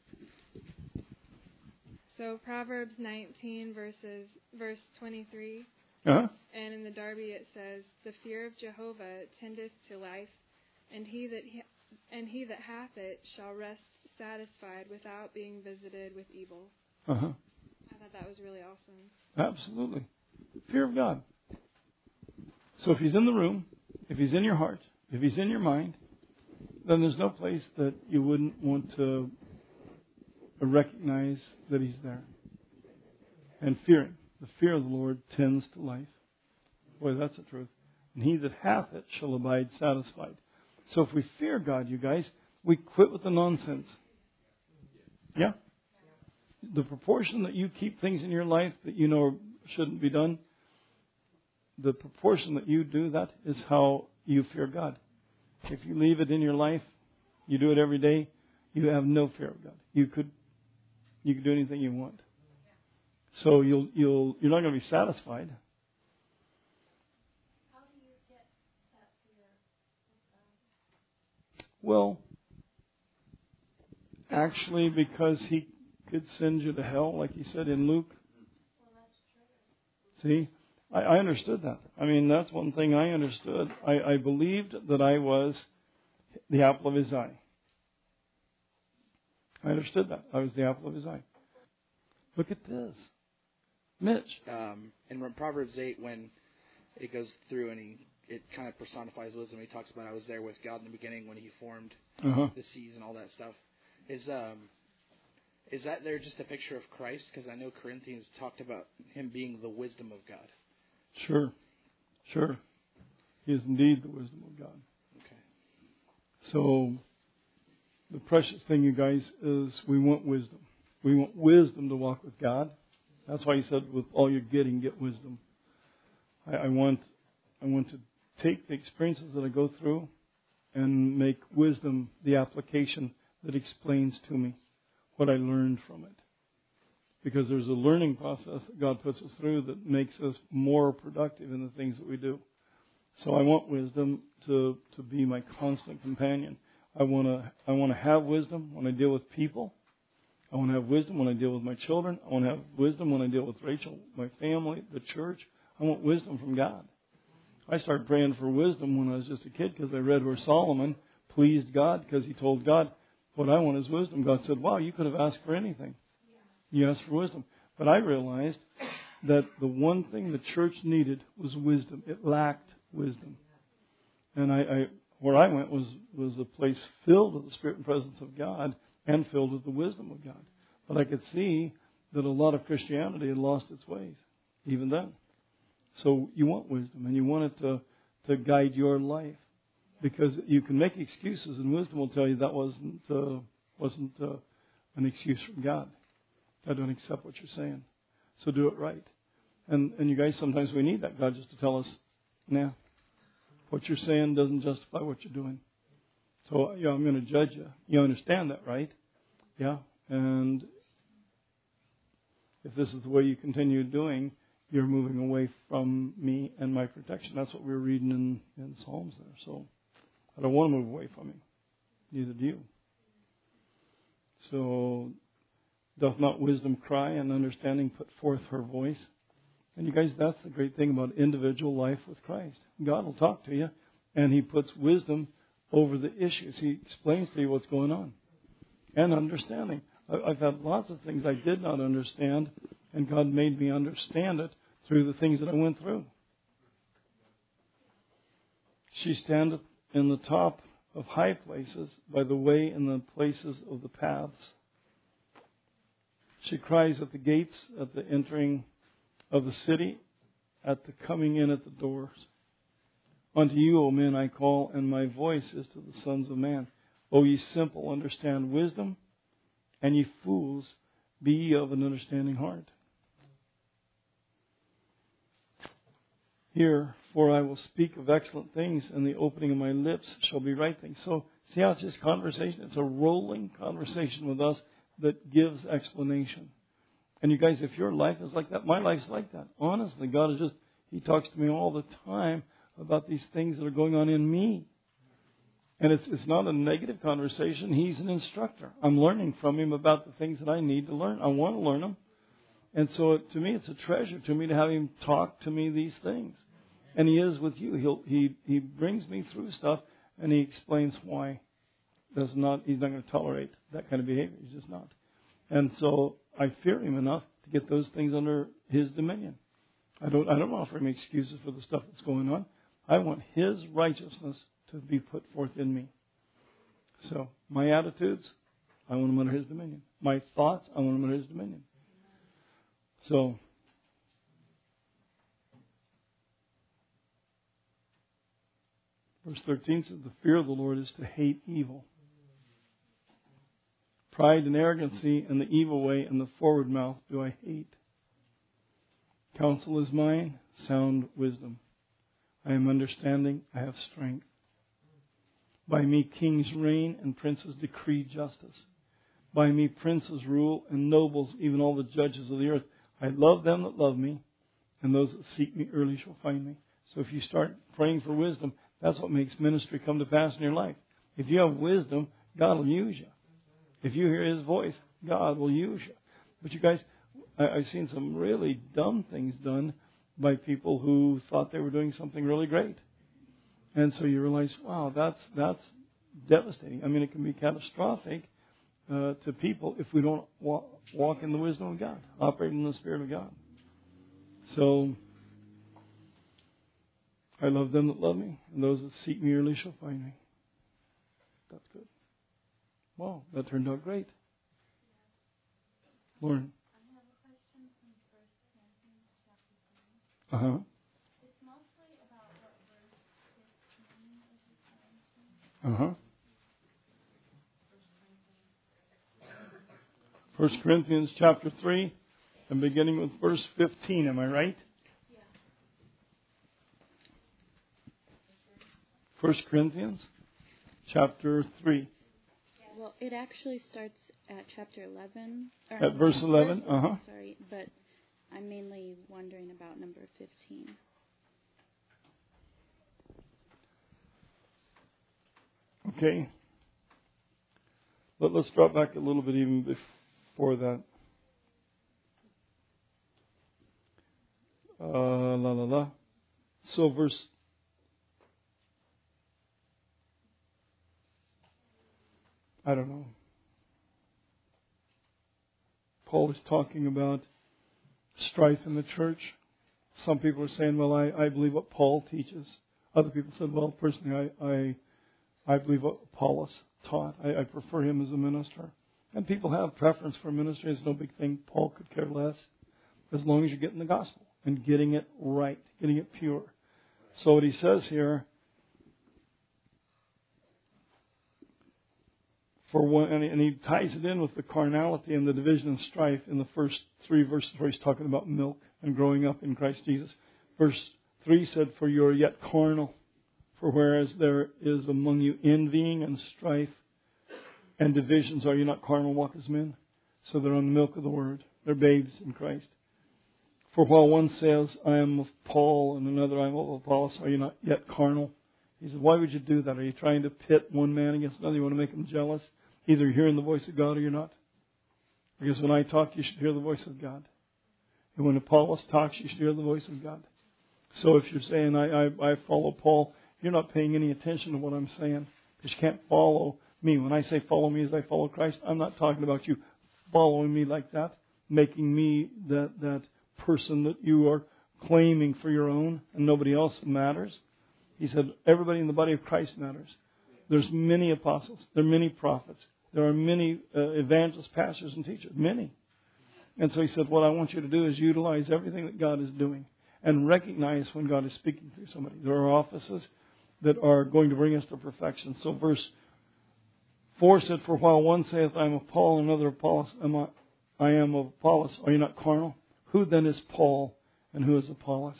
So Proverbs nineteen, verses verse twenty-three. Uh-huh. And in the Darby it says, "The fear of Jehovah tendeth to life, and he that he, and he that hath it shall rest satisfied without being visited with evil." Uh-huh. I thought that was really awesome. Absolutely. Fear of God. So if He's in the room, if He's in your heart, if He's in your mind, then there's no place that you wouldn't want to recognize that He's there. And fearing. The fear of the Lord tends to life. Boy, that's the truth. And he that hath it shall abide satisfied. So if we fear God, you guys, we quit with the nonsense. Yeah? The proportion that you keep things in your life that you know shouldn't be done, the proportion that you do that is how you fear God. If you leave it in your life, you do it every day, you have no fear of God. You could you could do anything you want. So you'll you'll you're not going to be satisfied. How do you get that fear of God? Well, actually, because He could send you to hell, like He said in Luke. Well, that's true. See, I, I understood that. I mean, that's one thing I understood. I, I believed that I was the apple of His eye. I understood that. I was the apple of His eye. Look at this. Mitch. Um, in Proverbs eight, when it goes through and he it kind of personifies wisdom, he talks about I was there with God in the beginning when He formed uh-huh. the seas and all that stuff. Is um is that there just a picture of Christ? Because I know Corinthians talked about Him being the wisdom of God. Sure. Sure. He is indeed the wisdom of God. Okay. So the precious thing, you guys, is we want wisdom. We want wisdom to walk with God. That's why He said, with all you're getting, get wisdom. I, I want I want to take the experiences that I go through and make wisdom the application that explains to me what I learned from it. Because there's a learning process that God puts us through that makes us more productive in the things that we do. So I want wisdom to, to be my constant companion. I want to I want to have wisdom when I deal with people. I want to have wisdom when I deal with my children. I want to have wisdom when I deal with Rachel, my family, the church. I want wisdom from God. I started praying for wisdom when I was just a kid because I read where Solomon pleased God because he told God, what I want is wisdom. God said, wow, you could have asked for anything. You asked for wisdom. But I realized that the one thing the church needed was wisdom. It lacked wisdom. And I, I where I went was, was a place filled with the Spirit and presence of God and filled with the wisdom of God. But I could see that a lot of Christianity had lost its ways, even then. So you want wisdom, and you want it to, to guide your life. Because you can make excuses, and wisdom will tell you that wasn't uh, wasn't uh, an excuse from God. I don't accept what you're saying. So do it right. And and you guys, sometimes we need that God just to tell us, nah, what you're saying doesn't justify what you're doing. So yeah, I'm going to judge you. You understand that, right? Yeah. And if this is the way you continue doing, you're moving away from me and my protection. That's what we were reading in, in Psalms there. So I don't want to move away from him. Neither do you. So, doth not wisdom cry and understanding put forth her voice? And you guys, that's the great thing about individual life with Christ. God will talk to you, and He puts wisdom over the issues. He explains to you what's going on. And understanding. I've had lots of things I did not understand, and God made me understand it through the things that I went through. She standeth in the top of high places, by the way in the places of the paths. She cries at the gates, at the entering of the city, at the coming in at the doors. Unto you, O men, I call, and my voice is to the sons of man. O ye simple, understand wisdom, and ye fools, be ye of an understanding heart. Here, for I will speak of excellent things, and the opening of my lips shall be right things. So, see how it's just conversation? It's a rolling conversation with us that gives explanation. And you guys, if your life is like that, my life's like that. Honestly, God is just, He talks to me all the time about these things that are going on in me. And it's it's not a negative conversation. He's an instructor. I'm learning from Him about the things that I need to learn. I want to learn them. And so, to me, it's a treasure to me to have Him talk to me these things. And He is with you. He'll, he he brings me through stuff, and He explains why. Does not He's not going to tolerate that kind of behavior. He's just not. And so I fear Him enough to get those things under His dominion. I don't I don't offer Him excuses for the stuff that's going on. I want His righteousness to be put forth in me. So my attitudes, I want them under His dominion. My thoughts, I want them under His dominion. So. Verse thirteen says, the fear of the Lord is to hate evil. Pride and arrogancy and the evil way and the forward mouth do I hate. Counsel is mine, sound wisdom. I am understanding, I have strength. By me kings reign and princes decree justice. By me princes rule and nobles, even all the judges of the earth. I love them that love me, and those that seek me early shall find me. So if you start praying for wisdom, that's what makes ministry come to pass in your life. If you have wisdom, God will use you. If you hear His voice, God will use you. But you guys, I, I've seen some really dumb things done by people who thought they were doing something really great. And so you realize, wow, that's that's devastating. I mean, it can be catastrophic uh, to people if we don't walk, walk in the wisdom of God, operate in the Spirit of God. So, I love them that love me, and those that seek me early shall find me. That's good. Wow, that turned out great. Lauren. I have a question from First Corinthians chapter three. Uh huh. It's mostly about what verse fifteen is referring to. Uh huh. First Corinthians chapter three, and beginning with verse fifteen. Am I right? Yeah. First Corinthians chapter three. Well, it actually starts at chapter eleven. Or At verse eleven. Uh huh. Sorry, but I'm mainly wondering about number fifteen. Okay. But let's drop back a little bit even before that. Uh, la la la. So verse I don't know. Paul is talking about strife in the church. Some people are saying, well, I, I believe what Paul teaches. Other people said, well, personally, I I, I believe what Apollos taught. I, I prefer him as a minister. And people have preference for ministry. It's no big thing. Paul could care less, as long as you're getting the gospel and getting it right, getting it pure. So what he says here, for one, and he ties it in with the carnality and the division and strife in the first three verses where he's talking about milk and growing up in Christ Jesus. Verse three said, for you are yet carnal, for whereas there is among you envying and strife and divisions, are you not carnal, walk as men? So they're on the milk of the word. They're babes in Christ. For while one says, I am of Paul, and another, I am of Apollos, are you not yet carnal? He said, why would you do that? Are you trying to pit one man against another? You want to make him jealous? Either you're hearing the voice of God or you're not. Because when I talk, you should hear the voice of God. And when Apollos talks, you should hear the voice of God. So if you're saying, I, I, I follow Paul, you're not paying any attention to what I'm saying. Because you can't follow me. When I say follow me as I follow Christ, I'm not talking about you following me like that, making me that, that person that you are claiming for your own and nobody else matters. He said, everybody in the body of Christ matters. There's many apostles. There are many prophets. There are many uh, evangelists, pastors, and teachers. Many. And so he said, what I want you to do is utilize everything that God is doing and recognize when God is speaking through somebody. There are offices that are going to bring us to perfection. So verse four said, for while one saith, I am of Paul, and another of Apollos, am I, I am of Apollos. Are you not carnal? Who then is Paul and who is Apollos?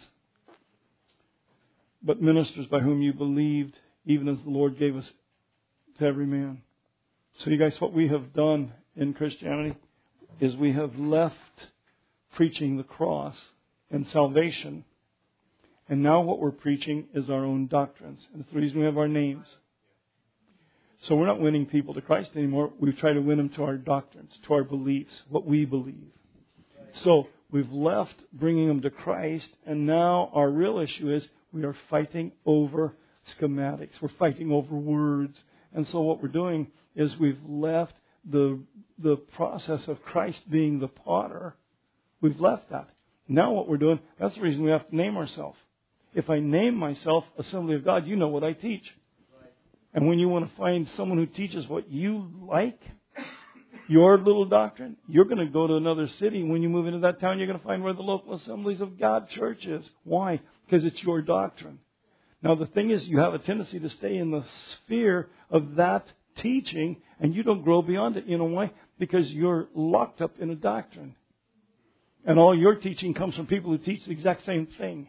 But ministers by whom you believed, even as the Lord gave us to every man. So you guys, what we have done in Christianity is we have left preaching the cross and salvation. And now what we're preaching is our own doctrines. And it's the reason we have our names. So we're not winning people to Christ anymore. We try to win them to our doctrines, to our beliefs, what we believe. So we've left bringing them to Christ. And now our real issue is we are fighting over schematics. We're fighting over words. And so what we're doing is we've left the the process of Christ being the potter. We've left that. Now what we're doing, that's the reason we have to name ourselves. If I name myself Assembly of God, you know what I teach. And when you want to find someone who teaches what you like, your little doctrine, you're going to go to another city. When you move into that town, you're going to find where the local Assemblies of God church is. Why? Because it's your doctrine. Now, the thing is, you have a tendency to stay in the sphere of that teaching, and you don't grow beyond it. You know why? Because you're locked up in a doctrine. And all your teaching comes from people who teach the exact same thing.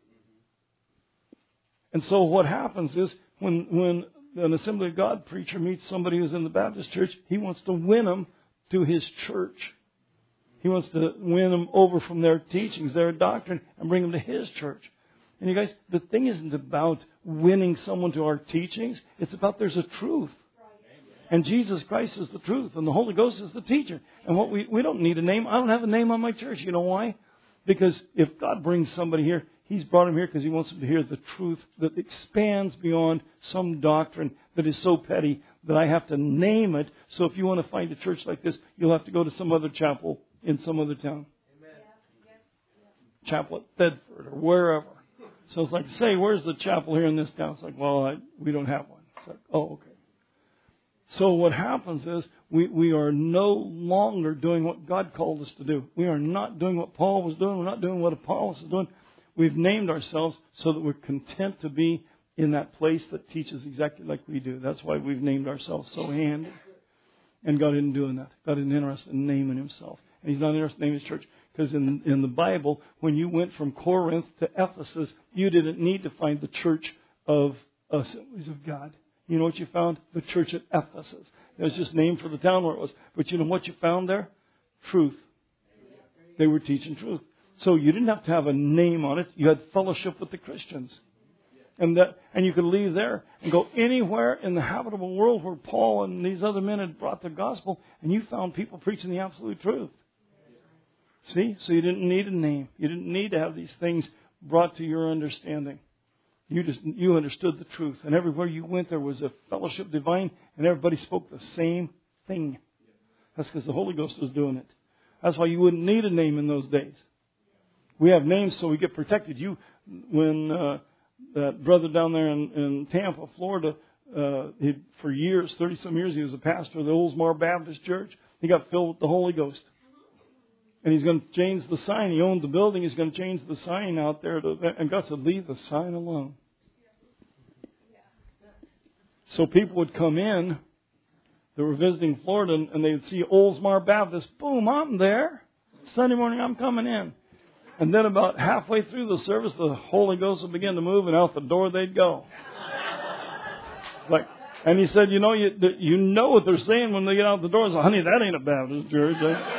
And so what happens is, when when an Assembly of God preacher meets somebody who's in the Baptist church, he wants to win them to his church. He wants to win them over from their teachings, their doctrine, and bring them to his church. And you guys, the thing isn't about winning someone to our teachings. It's about there's a truth. And Jesus Christ is the truth. And the Holy Ghost is the teacher. And what we, we don't need a name. I don't have a name on my church. You know why? Because if God brings somebody here, He's brought them here because He wants them to hear the truth that expands beyond some doctrine that is so petty that I have to name it. So if you want to find a church like this, you'll have to go to some other chapel in some other town. Amen. Chapel at Bedford or wherever. So it's like, say, where's the chapel here in this town? It's like, well, I, we don't have one. It's like, oh, okay. So what happens is we, we are no longer doing what God called us to do. We are not doing what Paul was doing. We're not doing what Apollos is doing. We've named ourselves so that we're content to be in that place that teaches exactly like we do. That's why we've named ourselves so handy. And God isn't doing that. God isn't interested in naming Himself. And He's not interested in naming His church. Because in, in the Bible, when you went from Corinth to Ephesus, you didn't need to find the church of Assemblies of God. You know what you found? The church at Ephesus. It was just named for the town where it was. But you know what you found there? Truth. They were teaching truth. So you didn't have to have a name on it. You had fellowship with the Christians. And that, and you could leave there and go anywhere in the habitable world where Paul and these other men had brought the gospel, and you found people preaching the absolute truth. See? So you didn't need a name. You didn't need to have these things brought to your understanding. You just you understood the truth. And everywhere you went, there was a fellowship divine, and everybody spoke the same thing. That's because the Holy Ghost was doing it. That's why you wouldn't need a name in those days. We have names so we get protected. You, when uh, that brother down there in, in Tampa, Florida, uh, he, for years, thirty-some years, he was a pastor of the Oldsmar Baptist Church. He got filled with the Holy Ghost. And he's going to change the sign. He owned the building. He's going to change the sign out there. To, and God said, leave the sign alone. So people would come in that were visiting Florida, and, and they would see Oldsmar Baptist. Boom, I'm there. Sunday morning, I'm coming in. And then about halfway through the service, the Holy Ghost would begin to move, and out the door they'd go. Like, and he said, you know, you, you know what they're saying when they get out the door. So, honey, that ain't a Baptist church. Eh?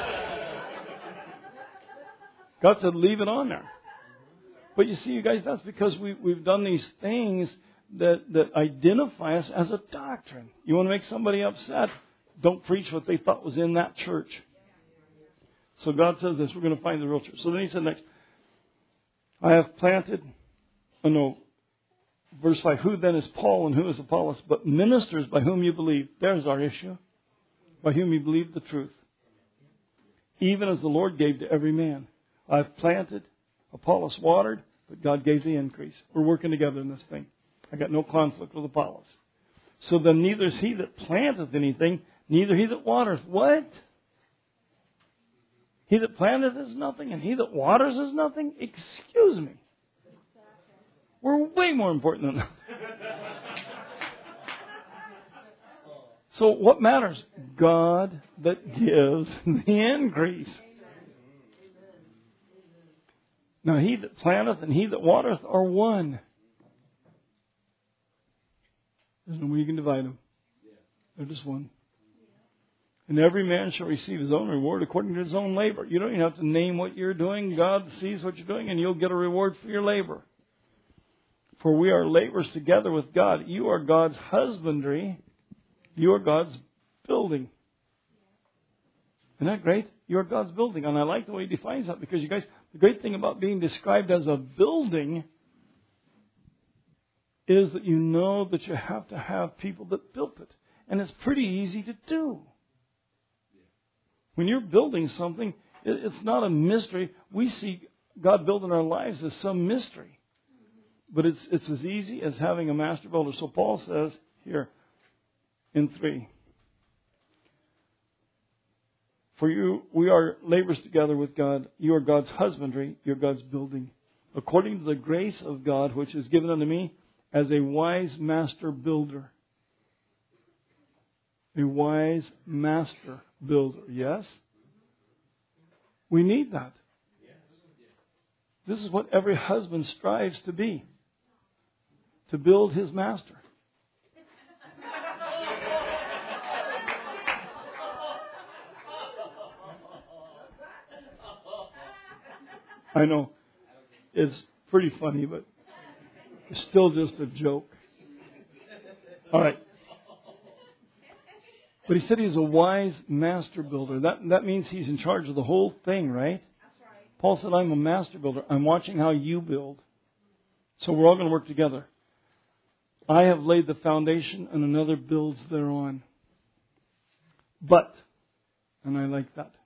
God said, leave it on there. But you see, you guys, that's because we, we've done these things that, that identify us as a doctrine. You want to make somebody upset? Don't preach what they thought was in that church. So God says this, we're going to find the real church. So then he said next, I have planted, oh no, verse five, who then is Paul and who is Apollos? But ministers by whom you believe. There's our issue. By whom you believe the truth. Even as the Lord gave to every man. I've planted, Apollos watered, but God gave the increase. We're working together in this thing. I got no conflict with Apollos. So then neither is he that planteth anything, neither he that watereth. What? He that planteth is nothing, and he that waters is nothing? Excuse me. We're way more important than that. So what matters? God that gives the increase. Now he that planteth and he that watereth are one. There's no way you can divide them. They're just one. And every man shall receive his own reward according to his own labor. You don't even have to name what you're doing. God sees what you're doing and you'll get a reward for your labor. For we are laborers together with God. You are God's husbandry. You are God's building. Isn't that great? You are God's building. And I like the way he defines that because you guys, the great thing about being described as a building is that you know that you have to have people that built it. And it's pretty easy to do. When you're building something, it's not a mystery. We see God building our lives as some mystery. But it's it's as easy as having a master builder. So Paul says here in three. For you, we are laborers together with God. You are God's husbandry. You're God's building. According to the grace of God, which is given unto me as a wise master builder. A wise master builder. Yes? We need that. This is what every husband strives to be. To build his master. I know it's pretty funny, but it's still just a joke. All right. But he said he's a wise master builder. That that means he's in charge of the whole thing, right? That's right. Paul said, I'm a master builder. I'm watching how you build. So we're all going to work together. I have laid the foundation and another builds thereon. But, and I like that.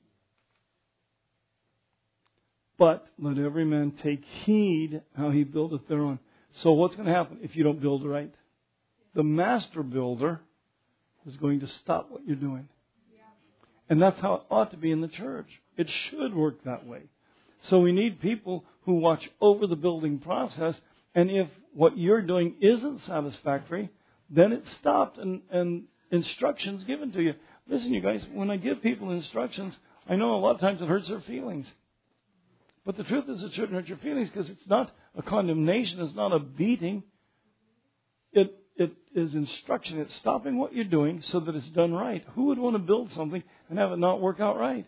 But let every man take heed how he buildeth thereon. So what's going to happen if you don't build right? The master builder is going to stop what you're doing. And that's how it ought to be in the church. It should work that way. So we need people who watch over the building process. And if what you're doing isn't satisfactory, then it's stopped and, and instructions given to you. Listen, you guys, when I give people instructions, I know a lot of times it hurts their feelings. But the truth is it shouldn't hurt your feelings because it's not a condemnation. It's not a beating. It It is instruction. It's stopping what you're doing so that it's done right. Who would want to build something and have it not work out right?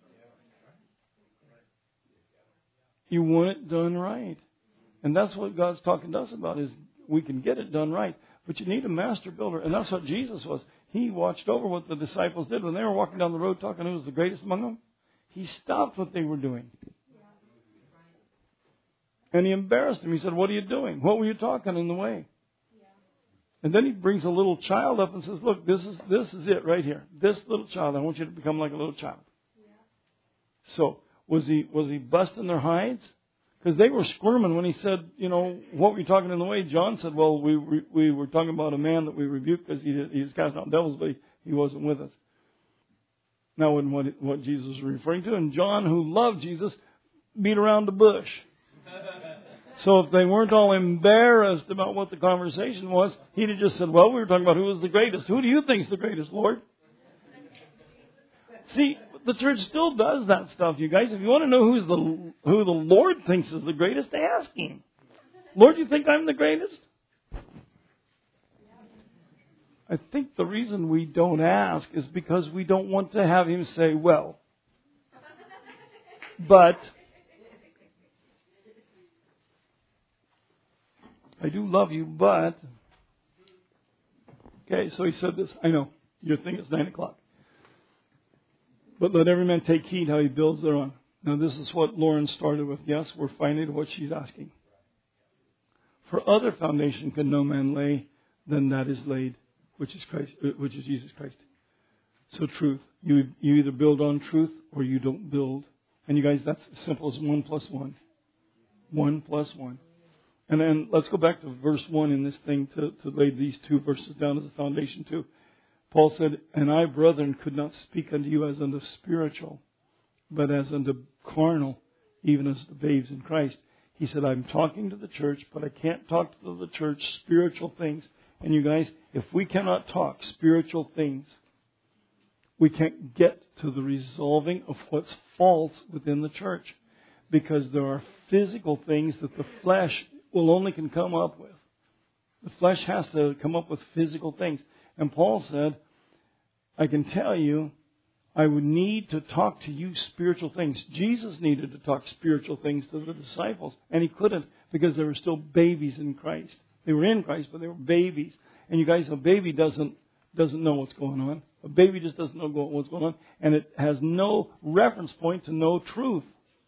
You want it done right. And that's what God's talking to us about is we can get it done right. But you need a master builder. And that's what Jesus was. He watched over what the disciples did when they were walking down the road talking who was the greatest among them. He stopped what they were doing. And he embarrassed him. He said, what are you doing? What were you talking in the way? And then he brings a little child up and says, look, this is this is it right here. This little child, I want you to become like a little child. Yeah. So was he was he busting their hides? Because they were squirming when he said, you know, what were you talking in the way? John said, well, we we, we were talking about a man that we rebuked because he, he was casting out devils, but he, he wasn't with us. Now, wasn't what, what Jesus was referring to. And John, who loved Jesus, beat around the bush. So if they weren't all embarrassed about what the conversation was, he'd have just said, well, we were talking about who was the greatest. Who do you think is the greatest, Lord? See, the church still does that stuff, you guys. If you want to know who's the who the Lord thinks is the greatest, ask Him. Lord, you think I'm the greatest? I think the reason we don't ask is because we don't want to have Him say, well, but I do love you, but... Okay, so he said this. I know, your thing is nine o'clock. But let every man take heed how he builds thereon. Now this is what Lauren started with. Yes, we're finally to what she's asking. For other foundation can no man lay than that is laid, which is Christ, which is Jesus Christ. So truth. You you either build on truth or you don't build. And you guys, that's as simple as one plus one. One plus one. And then let's go back to verse one in this thing to, to lay these two verses down as a foundation too. Paul said, and I, brethren, could not speak unto you as unto spiritual, but as unto carnal, even as the babes in Christ. He said, I'm talking to the church, but I can't talk to the church spiritual things. And you guys, if we cannot talk spiritual things, we can't get to the resolving of what's false within the church. Because there are physical things that the flesh will only can come up with. The flesh has to come up with physical things. And Paul said, I can tell you, I would need to talk to you spiritual things. Jesus needed to talk spiritual things to the disciples. And he couldn't because they were still babies in Christ. They were in Christ, but they were babies. And you guys, a baby doesn't doesn't know what's going on. A baby just doesn't know what's going on. And it has no reference point to know truth.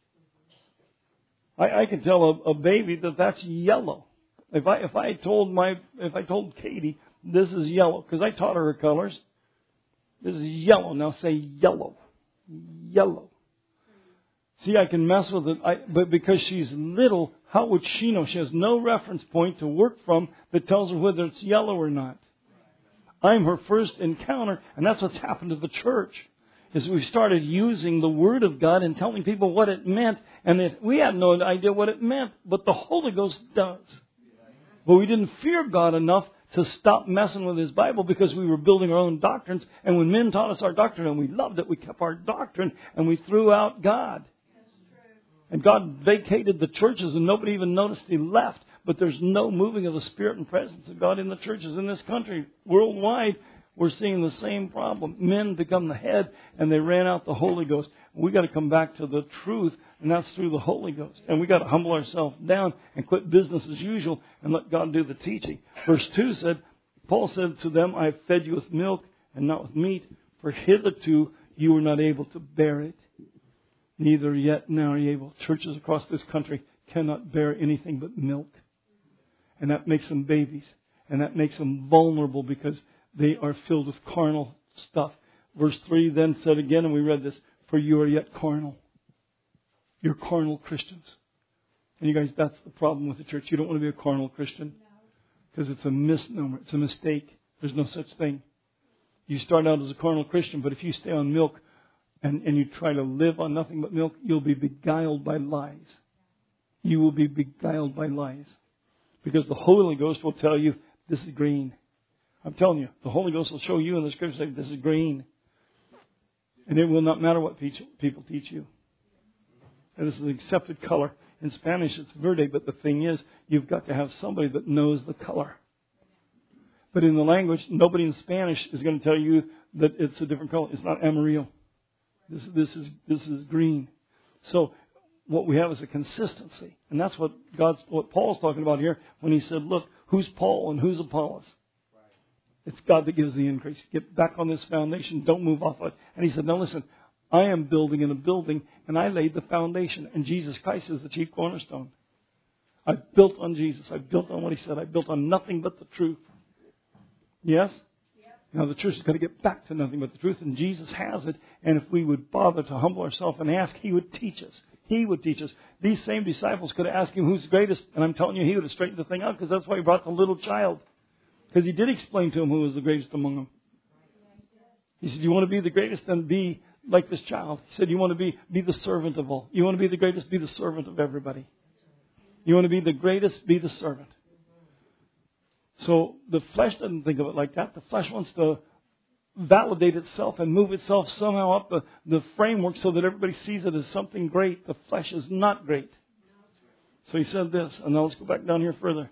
I, I can tell a, a baby that that's yellow. If I if I told my if I told Katie this is yellow because I taught her her colors. This is yellow. Now say yellow, yellow. See, I can mess with it, I, but because she's little, how would she know? She has no reference point to work from that tells her whether it's yellow or not. I'm her first encounter, and that's what's happened to the church. Is we started using the Word of God and telling people what it meant, and it, we had no idea what it meant, but the Holy Ghost does. But we didn't fear God enough to stop messing with His Bible because we were building our own doctrines, and when men taught us our doctrine and we loved it, we kept our doctrine and we threw out God. And God vacated the churches and nobody even noticed He left. But there's no moving of the Spirit and presence of God in the churches in this country. Worldwide, we're seeing the same problem. Men become the head and they ran out the Holy Ghost. We've got to come back to the truth, and that's through the Holy Ghost. And we've got to humble ourselves down and quit business as usual and let God do the teaching. Verse two said, Paul said to them, I have fed you with milk and not with meat, for hitherto you were not able to bear it. Neither yet now are you able. Churches across this country cannot bear anything but milk. And that makes them babies. And that makes them vulnerable because they are filled with carnal stuff. Verse three then said again, and we read this, for you are yet carnal. You're carnal Christians. And you guys, that's the problem with the church. You don't want to be a carnal Christian. Because it's a misnomer. It's a mistake. There's no such thing. You start out as a carnal Christian, but if you stay on milk and, and you try to live on nothing but milk, you'll be beguiled by lies. You will be beguiled by lies. Because the Holy Ghost will tell you, this is green. I'm telling you, the Holy Ghost will show you in the Scripture, say, this is green. And it will not matter what people teach you. And this is an accepted color. In Spanish, it's verde, but the thing is, you've got to have somebody that knows the color. But in the language, nobody in Spanish is going to tell you that it's a different color. It's not amarillo. This, this is this is green. So what we have is a consistency, and that's what God's what Paul's talking about here when he said, "Look, who's Paul and who's Apollos? It's God that gives the increase. Get back on this foundation. Don't move off of it." And he said, "Now listen, I am building in a building, and I laid the foundation, and Jesus Christ is the chief cornerstone." I've built on Jesus. I've built on what He said. I've built on nothing but the truth. Yes? Yep. Now the church has got to get back to nothing but the truth, and Jesus has it. And if we would bother to humble ourselves and ask, He would teach us. He would teach us. These same disciples could have asked Him who's the greatest, and I'm telling you, He would have straightened the thing out, because that's why He brought the little child. Because He did explain to them who was the greatest among them. He said, you want to be the greatest, then be like this child. He said, you want to be, be the servant of all. You want to be the greatest, be the servant of everybody. You want to be the greatest, be the servant. So the flesh doesn't think of it like that. The flesh wants to validate itself and move itself somehow up the, the framework so that everybody sees it as something great. The flesh is not great. So he said this, and now let's go back down here further.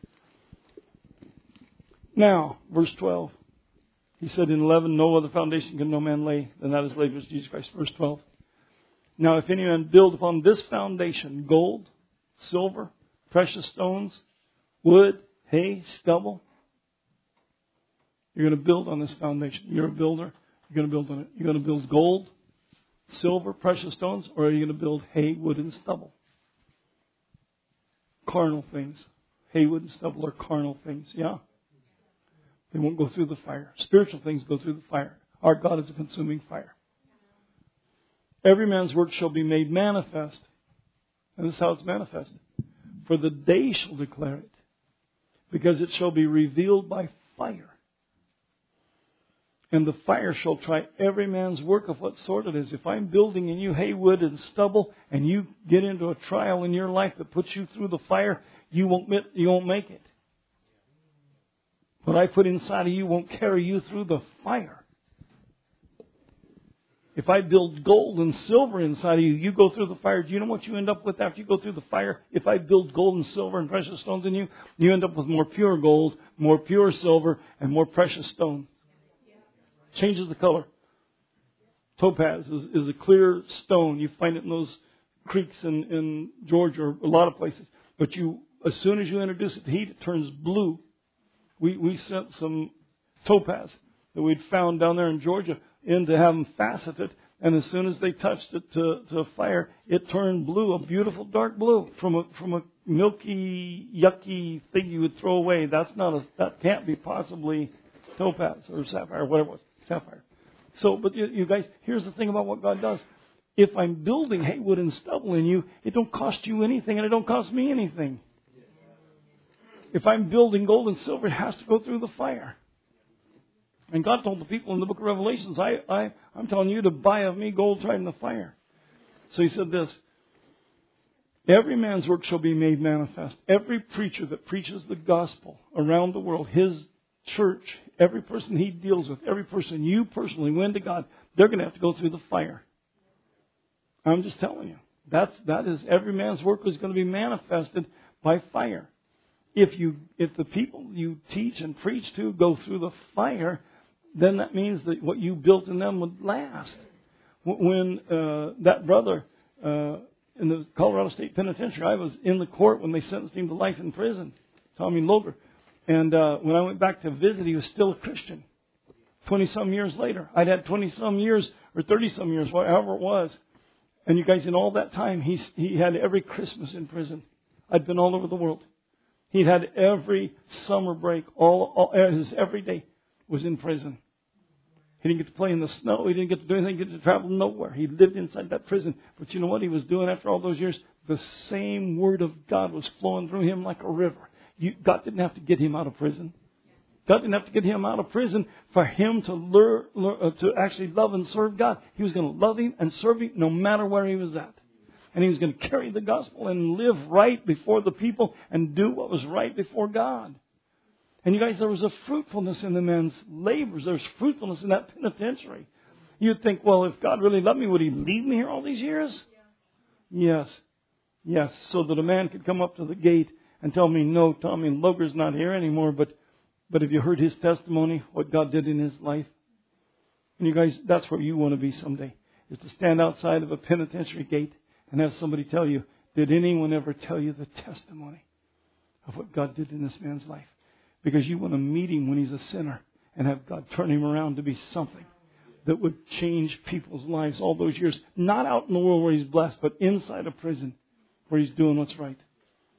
Now, verse twelve. He said in eleven, no other foundation can no man lay than that is laid, which is Jesus Christ. Verse twelve. Now, if any man build upon this foundation gold, silver, precious stones, wood, hay, stubble, you're going to build on this foundation. You're a builder. You're going to build on it. You're going to build gold, silver, precious stones, or are you going to build hay, wood, and stubble? Carnal things. Hay, wood, and stubble are carnal things. Yeah. They won't go through the fire. Spiritual things go through the fire. Our God is a consuming fire. Every man's work shall be made manifest. And this is how it's manifest. For the day shall declare it, because it shall be revealed by fire. And the fire shall try every man's work of what sort it is. If I'm building in you hay, wood, and stubble, and you get into a trial in your life that puts you through the fire, you won't, you won't make it. What I put inside of you won't carry you through the fire. If I build gold and silver inside of you, you go through the fire. Do you know what you end up with after you go through the fire? If I build gold and silver and precious stones in you, you end up with more pure gold, more pure silver, and more precious stone. Changes the color. Topaz is, is a clear stone. You find it in those creeks in, in Georgia or a lot of places. But you, as soon as you introduce it to heat, it turns blue. We we sent some topaz that we'd found down there in Georgia in to have them faceted. And as soon as they touched it to, to fire, it turned blue, a beautiful dark blue from a from a milky, yucky thing you would throw away. That's not a that can't be possibly topaz or sapphire, whatever it was, sapphire. So, but you, you guys, here's the thing about what God does. If I'm building hay, wood, and stubble in you, it don't cost you anything, and it don't cost me anything. If I'm building gold and silver, it has to go through the fire. And God told the people in the book of Revelations, I, I, I'm telling you to buy of me gold tried in the fire. So He said this, every man's work shall be made manifest. Every preacher that preaches the gospel around the world, his church, every person he deals with, every person you personally win to God, they're going to have to go through the fire. I'm just telling you. That's, that is, every man's work is going to be manifested by fire. If you, if the people you teach and preach to go through the fire, then that means that what you built in them would last. When uh, that brother uh, in the Colorado State Penitentiary, I was in the court when they sentenced him to life in prison, Tommy Loger. And uh, when I went back to visit, he was still a Christian. Twenty-some years later. I'd had twenty-some years or thirty-some years, however it was. And you guys, in all that time, he's, he had every Christmas in prison. I'd been all over the world. He'd had every summer break, all, all his every day was in prison. He didn't get to play in the snow. He didn't get to do anything. He didn't get to travel nowhere. He lived inside that prison. But you know what he was doing after all those years? The same Word of God was flowing through him like a river. You, God didn't have to get him out of prison. God didn't have to get him out of prison for him to learn, learn uh, to actually love and serve God. He was going to love Him and serve Him no matter where he was at. And he was going to carry the gospel and live right before the people and do what was right before God. And you guys, there was a fruitfulness in the man's labors. There was fruitfulness in that penitentiary. You'd think, well, if God really loved me, would He leave me here all these years? Yeah. Yes. Yes. So that a man could come up to the gate and tell me, no, Tommy Loger's not here anymore, but but have you heard his testimony, what God did in his life? And you guys, that's where you want to be someday, is to stand outside of a penitentiary gate and have somebody tell you, did anyone ever tell you the testimony of what God did in this man's life? Because you want to meet him when he's a sinner and have God turn him around to be something that would change people's lives all those years. Not out in the world where he's blessed, but inside a prison where he's doing what's right.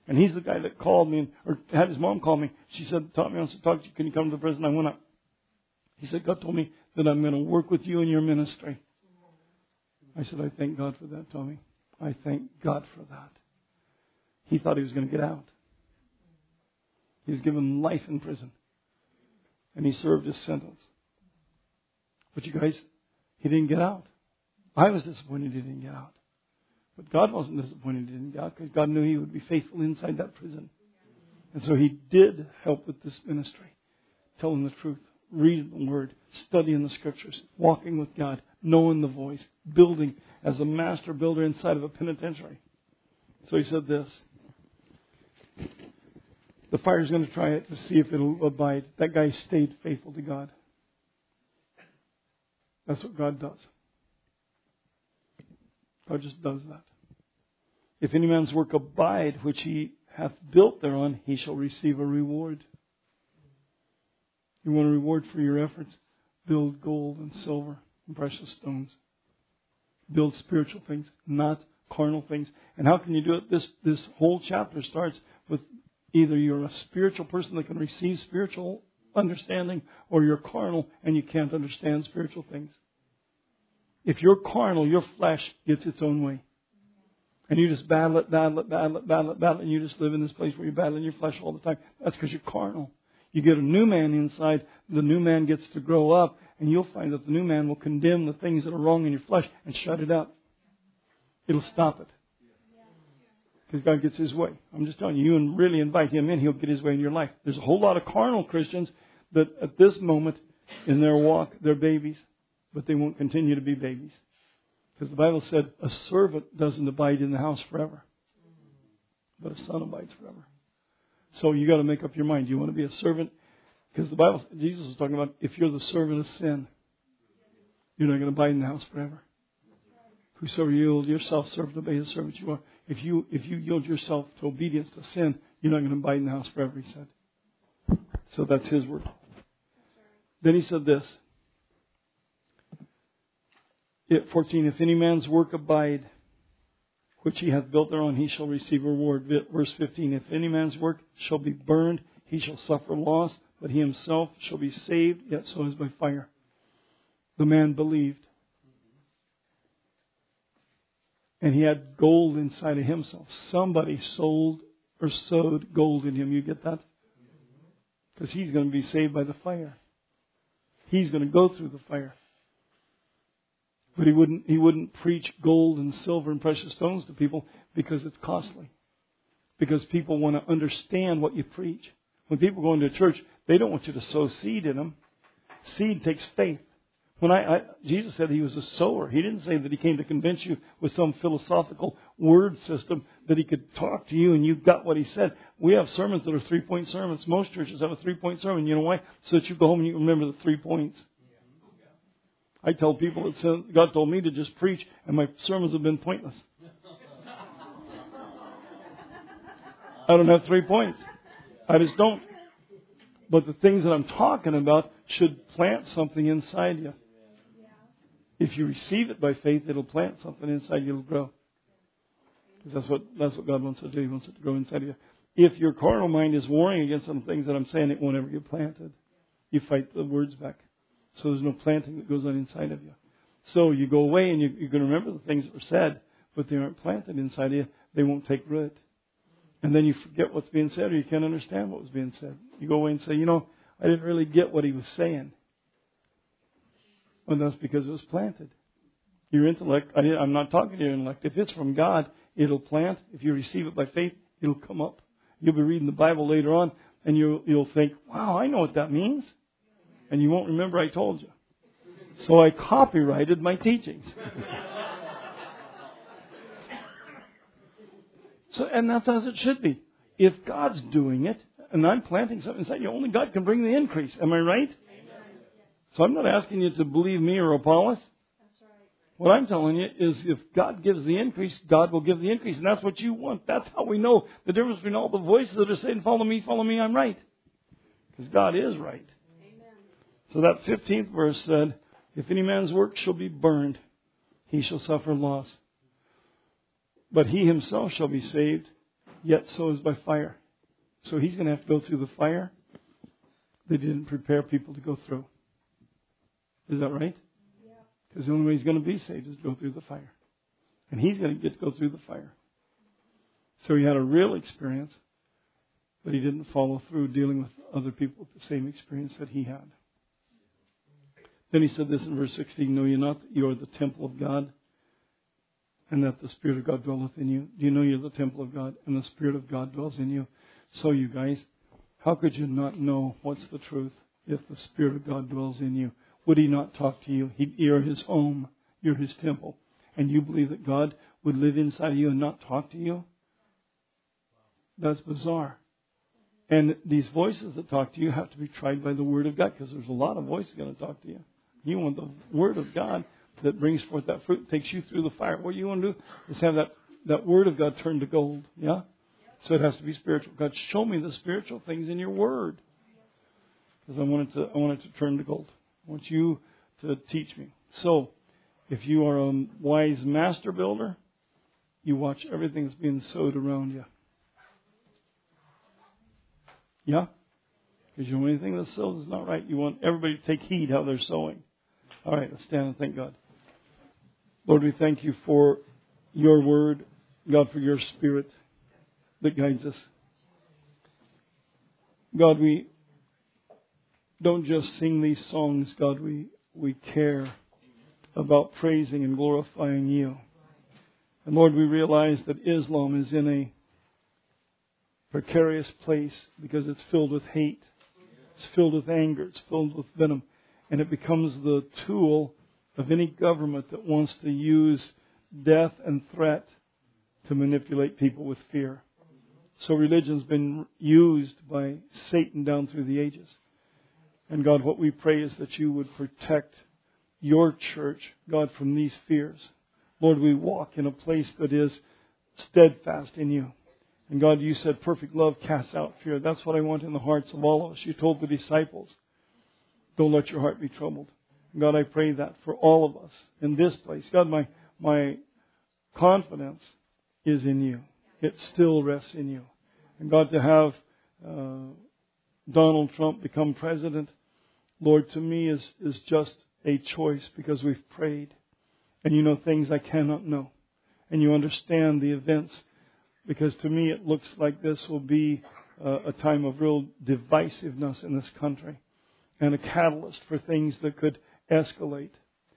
And he's the guy that called me, and, or had his mom call me. She said, Tommy wants to talk to you. Can you come to the prison? I went up. He said, God told me that I'm going to work with you in your ministry. I said, I thank God for that, Tommy. I thank God for that. He thought he was going to get out. He was given life in prison. And he served his sentence. But you guys, he didn't get out. I was disappointed he didn't get out. But God wasn't disappointed he didn't get out because God knew he would be faithful inside that prison. And so he did help with this ministry. Telling the truth, reading the Word, studying the Scriptures, walking with God, knowing the voice, building as a master builder inside of a penitentiary. So he said this. The fire's going to try it to see if it'll abide. That guy stayed faithful to God. That's what God does. God just does that. If any man's work abide, which he hath built thereon, he shall receive a reward. You want a reward for your efforts? Build gold and silver and precious stones. Build spiritual things, not carnal things. And how can you do it? This, this whole chapter starts with either you're a spiritual person that can receive spiritual understanding, or you're carnal and you can't understand spiritual things. If you're carnal, your flesh gets its own way. And you just battle it, battle it, battle it, battle it, battle it, and you just live in this place where you're battling your flesh all the time. That's because you're carnal. You get a new man inside, the new man gets to grow up, and you'll find that the new man will condemn the things that are wrong in your flesh and shut it up. It'll stop it. Because God gets His way. I'm just telling you, you really invite Him in, He'll get His way in your life. There's a whole lot of carnal Christians that at this moment in their walk, they're babies, but they won't continue to be babies. Because the Bible said a servant doesn't abide in the house forever, but a son abides forever. So you got to make up your mind. Do you want to be a servant? Because the Bible, Jesus was talking about if you're the servant of sin, you're not going to abide in the house forever. Whosoever yield yourself, serve and obey the servant you are. If you if you yield yourself to obedience to sin, you're not going to abide in the house forever, He said. So that's His word. Then He said this. fourteen, if any man's work abide, which he hath built thereon, he shall receive a reward. Verse fifteen, if any man's work shall be burned, he shall suffer loss, but he himself shall be saved, yet so as by fire. The man believed. And he had gold inside of himself. Somebody sold or sowed gold in him. You get that? Because he's going to be saved by the fire. He's going to go through the fire. But he wouldn't he wouldn't preach gold and silver and precious stones to people because it's costly. Because people want to understand what you preach. When people go into a church, they don't want you to sow seed in them. Seed takes faith. When I, I Jesus said He was a sower. He didn't say that He came to convince you with some philosophical word system that He could talk to you and you got what He said. We have sermons that are three-point sermons. Most churches have a three-point sermon. You know why? So that you go home and you remember the three points. I tell people that God told me to just preach, and my sermons have been pointless. I don't have three points. I just don't. But the things that I'm talking about should plant something inside you. If you receive it by faith, it'll plant something inside you. It'll grow. Because that's what that's what God wants to do. He wants it to grow inside of you. If your carnal mind is warring against some things that I'm saying, it won't ever get planted. You fight the words back. So there's no planting that goes on inside of you. So you go away and you, you can remember the things that were said, but they aren't planted inside of you. They won't take root. And then you forget what's being said, or you can't understand what was being said. You go away and say, you know, I didn't really get what he was saying. Well, that's because it was planted. Your intellect, I, I'm not talking to your intellect. If it's from God, it'll plant. If you receive it by faith, it'll come up. You'll be reading the Bible later on, and you'll, you'll think, wow, I know what that means. And you won't remember I told you. So I copyrighted my teachings. So, and that's as it should be. If God's doing it, and I'm planting something inside you, only God can bring the increase. Am I right? So I'm not asking you to believe me or Apollos. What I'm telling you is if God gives the increase, God will give the increase. And that's what you want. That's how we know the difference between all the voices that are saying, follow me, follow me, I'm right. Because God is right. So that fifteenth verse said, if any man's work shall be burned, he shall suffer loss. But he himself shall be saved, yet so is by fire. So he's going to have to go through the fire they didn't prepare people to go through. Is that right? Because the only way he's going to be saved is to go through the fire. And he's going to get to go through the fire. So he had a real experience, but he didn't follow through dealing with other people with the same experience that he had. Then he said this in verse sixteen, know ye not that you are the temple of God, and that the Spirit of God dwelleth in you? Do you know you're the temple of God, and the Spirit of God dwells in you? So you guys, how could you not know what's the truth if the Spirit of God dwells in you? Would he not talk to you? He, you're his home. You're his temple. And you believe that God would live inside of you and not talk to you? That's bizarre. And these voices that talk to you have to be tried by the Word of God, because there's a lot of voices going to talk to you. You want the Word of God that brings forth that fruit, takes you through the fire. What you want to do is have that, that Word of God turned to gold. Yeah? So it has to be spiritual. God, show me the spiritual things in your Word. Because I want it to, I want it to turn to gold. I want you to teach me. So, if you are a wise master builder, you watch everything that's being sowed around you. Yeah? Because you know anything that's sowed is not right. You want everybody to take heed how they're sowing. All right, let's stand and thank God. Lord, we thank you for your word. God, for your Spirit that guides us. God, we don't just sing these songs. God, we, we care about praising and glorifying you. And Lord, we realize that Islam is in a precarious place because it's filled with hate. It's filled with anger. It's filled with venom. And it becomes the tool of any government that wants to use death and threat to manipulate people with fear. So religion's been used by Satan down through the ages. And God, what we pray is that you would protect your church, God, from these fears. Lord, we walk in a place that is steadfast in you. And God, you said perfect love casts out fear. That's what I want in the hearts of all of us. You told the disciples, don't let your heart be troubled. And God, I pray that for all of us in this place. God, my, my confidence is in you. It still rests in you. And God, to have uh, Donald Trump become president, Lord, to me is, is just a choice because we've prayed. And you know things I cannot know. And you understand the events. Because to me it looks like this will be uh, a time of real divisiveness in this country. And a catalyst for things that could escalate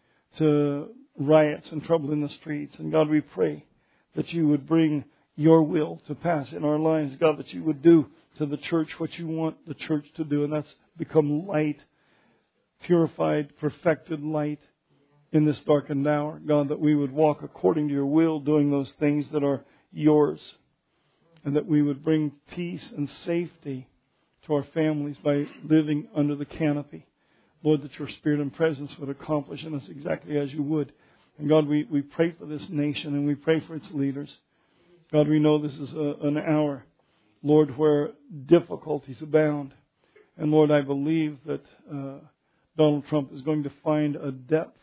to riots and trouble in the streets. And God, we pray that you would bring your will to pass in our lives. God, that you would do to the church what you want the church to do. And that's become light, purified, perfected light in this darkened hour. God, that we would walk according to your will, doing those things that are yours. And that we would bring peace and safety to our families by living under the canopy. Lord, that your Spirit and presence would accomplish in us exactly as you would. And God, we, we pray for this nation and we pray for its leaders. God, we know this is a, an hour, Lord, where difficulties abound. And Lord, I believe that uh, Donald Trump is going to find a depth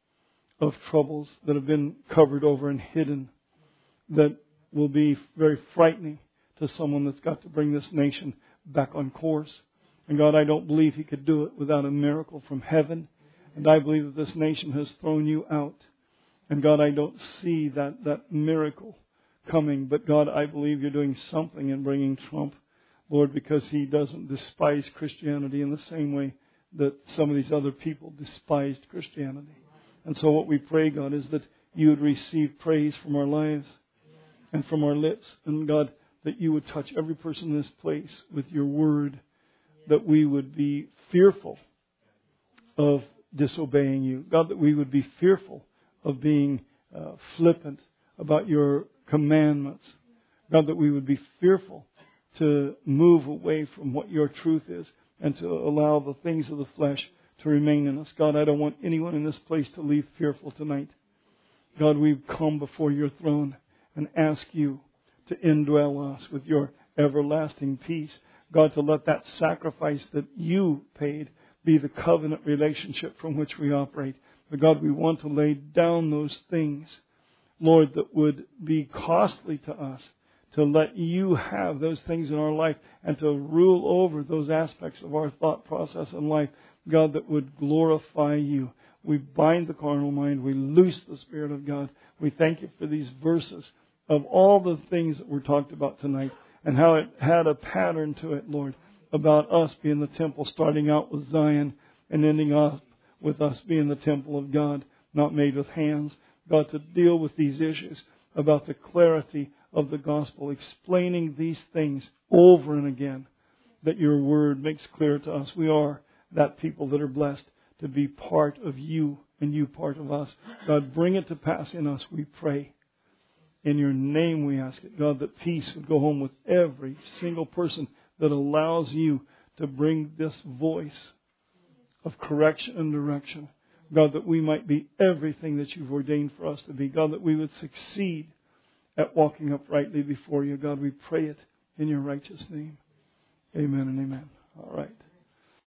of troubles that have been covered over and hidden that will be very frightening to someone that's got to bring this nation back on course. And God, I don't believe he could do it without a miracle from heaven. And I believe that this nation has thrown you out. And God, I don't see that, that miracle coming. But God, I believe you're doing something in bringing Trump, Lord, because he doesn't despise Christianity in the same way that some of these other people despised Christianity. And so what we pray, God, is that you would receive praise from our lives and from our lips. And God, that you would touch every person in this place with your word, that we would be fearful of disobeying you. God, that we would be fearful of being uh, flippant about your commandments. God, that we would be fearful to move away from what your truth is and to allow the things of the flesh to remain in us. God, I don't want anyone in this place to leave fearful tonight. God, we've come before your throne and ask you to indwell us with your everlasting peace. God, to let that sacrifice that you paid be the covenant relationship from which we operate. But God, we want to lay down those things, Lord, that would be costly to us to let you have those things in our life and to rule over those aspects of our thought process in life, God, that would glorify you. We bind the carnal mind. We loose the Spirit of God. We thank you for these verses of all the things that were talked about tonight and how it had a pattern to it, Lord, about us being the temple, starting out with Zion and ending up with us being the temple of God, not made with hands. God, to deal with these issues about the clarity of the gospel, explaining these things over and again, that your word makes clear to us. We are that people that are blessed to be part of you and you part of us. God, bring it to pass in us, we pray. In your name we ask it, God, that peace would go home with every single person that allows you to bring this voice of correction and direction. God, that we might be everything that you've ordained for us to be. God, that we would succeed at walking uprightly before you. God, we pray it in your righteous name. Amen and amen. All right.